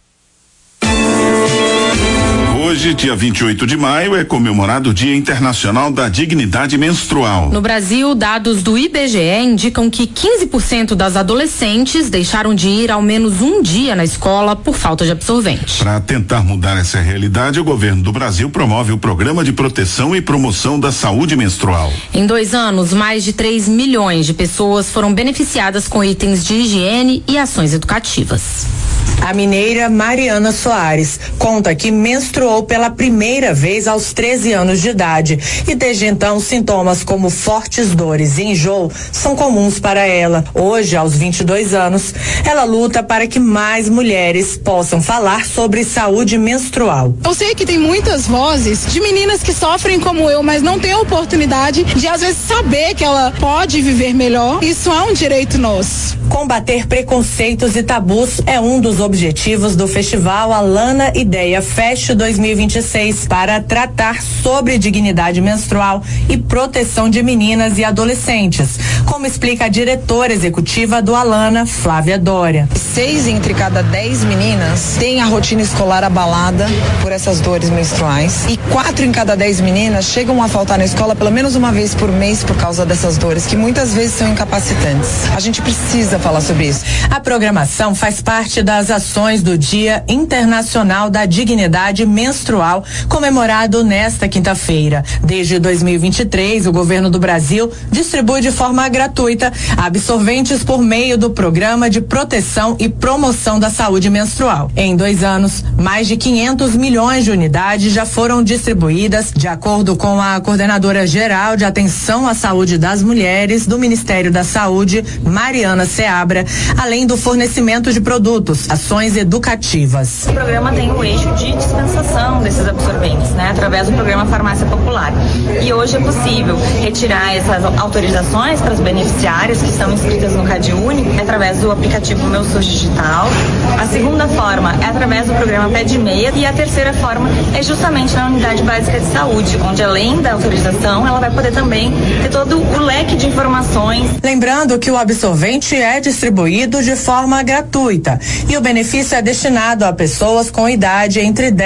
Hoje, dia vinte e oito de maio, é comemorado o Dia Internacional da Dignidade Menstrual. No Brasil, dados do I B G E indicam que quinze por cento das adolescentes deixaram de ir ao menos um dia na escola por falta de absorvente. Para tentar mudar essa realidade, o governo do Brasil promove o Programa de Proteção e Promoção da Saúde Menstrual. Em dois anos, mais de três milhões de pessoas foram beneficiadas com itens de higiene e ações educativas. A mineira Mariana Soares conta que menstruou pela primeira vez aos treze anos de idade e desde então sintomas como fortes dores e enjoo são comuns para ela. Hoje, aos vinte e dois anos, ela luta para que mais mulheres possam falar sobre saúde menstrual. Eu sei que tem muitas vozes de meninas que sofrem como eu, mas não têm a oportunidade de às vezes saber que ela pode viver melhor. Isso é um direito nosso. Combater preconceitos e tabus é um dos objetivos do Festival Alana Ideia Fest dois mil e vinte e seis para tratar sobre dignidade menstrual e proteção de meninas e adolescentes, como explica a diretora executiva do Alana, Flávia Dória. Seis entre cada dez meninas têm a rotina escolar abalada por essas dores menstruais e quatro em cada dez meninas chegam a faltar na escola pelo menos uma vez por mês por causa dessas dores, que muitas vezes são incapacitantes. A gente precisa falar sobre isso. A programação faz parte das ações do Dia Internacional da Dignidade Menstrual, comemorado nesta quinta-feira. Desde dois mil e vinte e três, o governo do Brasil distribui de forma gratuita absorventes por meio do Programa de Proteção e Promoção da Saúde Menstrual. Em dois anos, mais de quinhentos milhões de unidades já foram distribuídas, de acordo com a coordenadora geral de atenção à saúde das mulheres do Ministério da Saúde, Mariana Seabra, além do fornecimento de produtos, ações educativas. O programa tem o eixo de dispensação desses absorventes, né, através do programa Farmácia Popular. E hoje é possível retirar essas autorizações para os beneficiários que estão inscritas no CAD único através do aplicativo Meu SUS Digital. A segunda forma é através do programa Pé de Meia e a terceira forma é justamente na unidade básica de saúde, onde além da autorização, ela vai poder também ter todo o leque de informações. Lembrando que o absorvente é distribuído de forma gratuita e o benefício é destinado a pessoas com idade entre dez e quarenta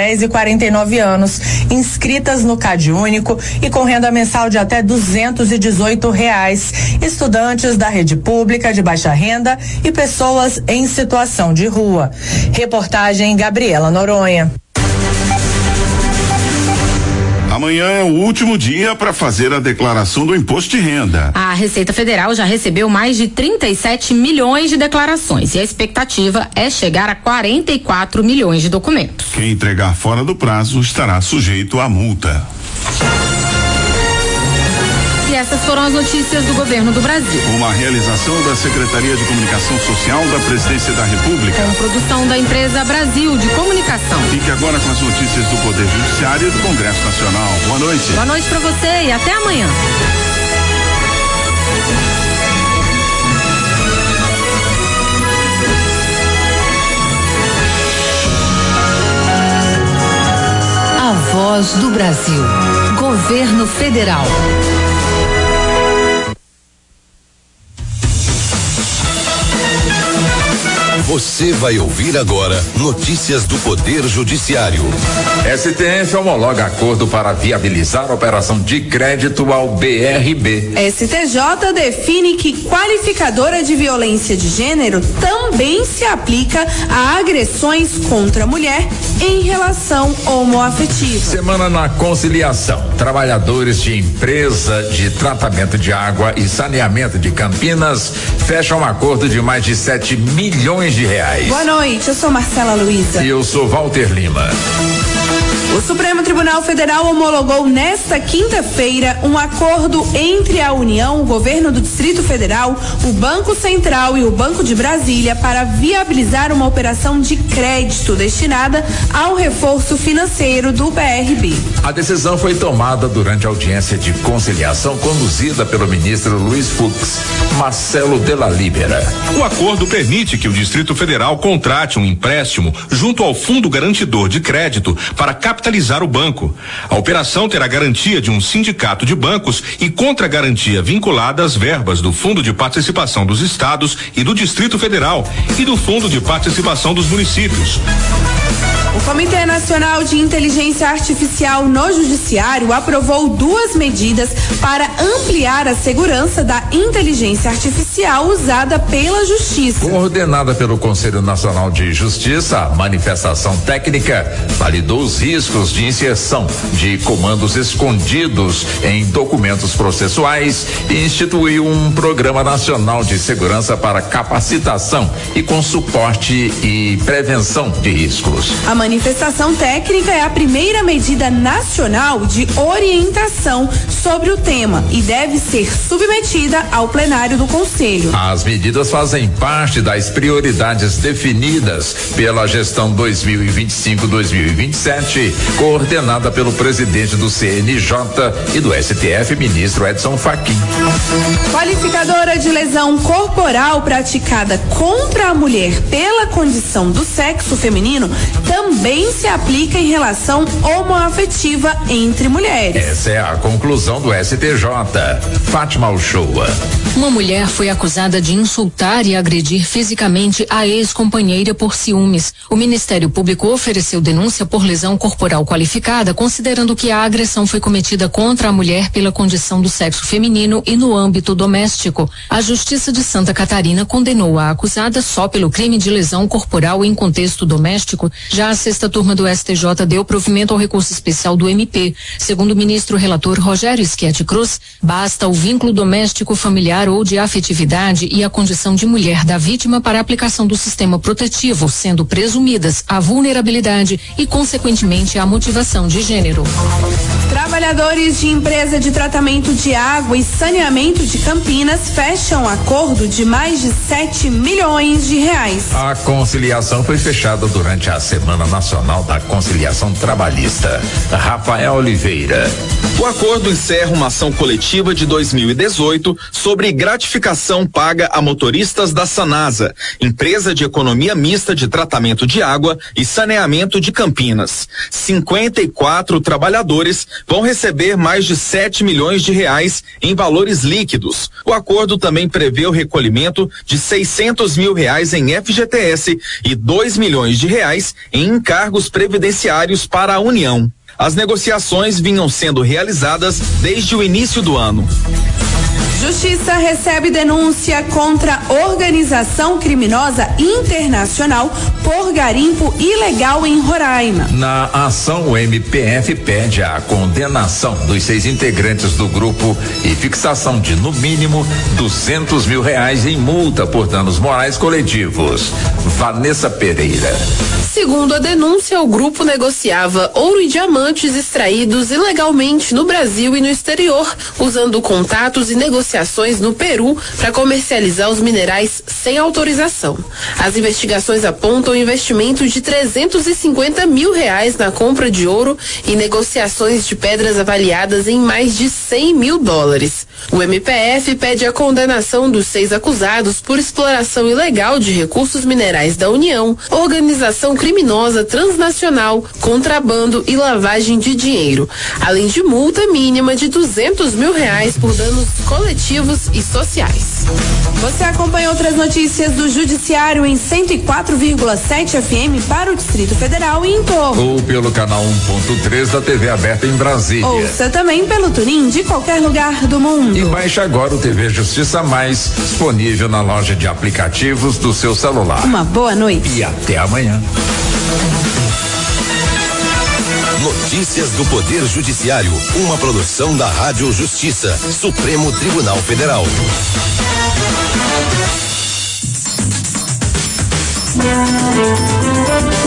quarenta e nove anos, inscritas no CadÚnico e com renda mensal de até duzentos e dezoito reais, estudantes da rede pública de baixa renda e pessoas em situação de rua. Reportagem Gabriela Noronha. Amanhã é o último dia para fazer a declaração do imposto de renda. A Receita Federal já recebeu mais de trinta e sete milhões de declarações e a expectativa é chegar a quarenta e quatro milhões de documentos. Quem entregar fora do prazo estará sujeito à multa. E essas foram as notícias do governo do Brasil. Uma realização da Secretaria de Comunicação Social da Presidência da República. Com produção da empresa Brasil de Comunicação. Fique agora com as notícias do Poder Judiciário e do Congresso Nacional. Boa noite. Boa noite para você e até amanhã. A Voz do Brasil. Governo Federal. Você vai ouvir agora notícias do Poder Judiciário. S T F homologa acordo para viabilizar a operação de crédito ao B R B. S T J define que qualificadora de violência de gênero também se aplica a agressões contra a mulher em relação homoafetiva. Semana na conciliação. Trabalhadores de empresa de tratamento de água e saneamento de Campinas fecham um acordo de mais de sete milhões de reais. Boa noite, eu sou Marcela Luiza. E eu sou Walter Lima. O Supremo Tribunal Federal homologou nesta quinta-feira um acordo entre a União, o governo do Distrito Federal, o Banco Central e o Banco de Brasília para viabilizar uma operação de crédito destinada ao reforço financeiro do B R B. A decisão foi tomada durante a audiência de conciliação conduzida pelo ministro Luiz Fux, Marcelo Della Libera. O acordo permite que o Distrito Federal contrate um empréstimo junto ao Fundo Garantidor de Crédito para capitalizar o banco. A operação terá garantia de um sindicato de bancos e contra-garantia vinculada às verbas do Fundo de Participação dos Estados e do Distrito Federal e do Fundo de Participação dos Municípios. O Comitê Nacional de Inteligência Artificial no Judiciário aprovou duas medidas para ampliar a segurança da inteligência artificial usada pela Justiça. Coordenada pelo Conselho Nacional de Justiça, a manifestação técnica validou os riscos de inserção de comandos escondidos em documentos processuais e instituiu um programa nacional de segurança para capacitação e com suporte e prevenção de riscos. A manifestação técnica é a primeira medida nacional de orientação sobre o tema e deve ser submetida ao plenário do Conselho. As medidas fazem parte das prioridades definidas pela gestão dois mil e vinte e cinco a dois mil e vinte e sete, coordenada pelo presidente do C N J e do S T F, ministro Edson Fachin. Qualificadora de lesão corporal praticada contra a mulher pela condição do sexo feminino também também se aplica em relação homoafetiva entre mulheres. Essa é a conclusão do S T J. Fátima Uchoa. Uma mulher foi acusada de insultar e agredir fisicamente a ex-companheira por ciúmes. O Ministério Público ofereceu denúncia por lesão corporal qualificada, considerando que a agressão foi cometida contra a mulher pela condição do sexo feminino e no âmbito doméstico. A Justiça de Santa Catarina condenou a acusada só pelo crime de lesão corporal em contexto doméstico. Já a sexta turma do S T J deu provimento ao recurso especial do M P. Segundo o ministro relator Rogério Schietti Cruz, basta o vínculo doméstico familiar ou de afetividade e a condição de mulher da vítima para a aplicação do sistema protetivo, sendo presumidas a vulnerabilidade e, consequentemente, a motivação de gênero. Trabalhadores de empresa de tratamento de água e saneamento de Campinas fecham acordo de mais de sete milhões de reais. A conciliação foi fechada durante a Semana Nacional da Conciliação Trabalhista. Rafael Oliveira. O acordo encerra uma ação coletiva de dois mil e dezoito sobre gratificação paga a motoristas da Sanasa, empresa de economia mista de tratamento de água e saneamento de Campinas. cinquenta e quatro trabalhadores vão receber mais de sete milhões de reais em valores líquidos. O acordo também prevê o recolhimento de seiscentos mil reais em F G T S e dois milhões de reais em encargos previdenciários para a União. As negociações vinham sendo realizadas desde o início do ano. Justiça recebe denúncia contra organização criminosa internacional por garimpo ilegal em Roraima. Na ação, o M P F pede a condenação dos seis integrantes do grupo e fixação de, no mínimo, duzentos mil reais em multa por danos morais coletivos. Vanessa Pereira. Segundo a denúncia, o grupo negociava ouro e diamantes extraídos ilegalmente no Brasil e no exterior, usando contatos e negociações no Peru para comercializar os minerais sem autorização. As investigações apontam investimentos de trezentos e cinquenta mil reais na compra de ouro e negociações de pedras avaliadas em mais de cem mil dólares. O M P F pede a condenação dos seis acusados por exploração ilegal de recursos minerais da União, organização criminosa transnacional, contrabando e lavagem de dinheiro, além de multa mínima de duzentos mil reais por danos coletivos e sociais. Você acompanha outras notícias do Judiciário em cento e quatro vírgula sete F M para o Distrito Federal e em torno. Ou pelo canal um ponto três da T V aberta em Brasília. Ouça também pelo Tunin de qualquer lugar do mundo. E baixe agora o T V Justiça Mais, disponível na loja de aplicativos do seu celular. Uma boa noite. E até amanhã. Notícias do Poder Judiciário, uma produção da Rádio Justiça, Supremo Tribunal Federal. Música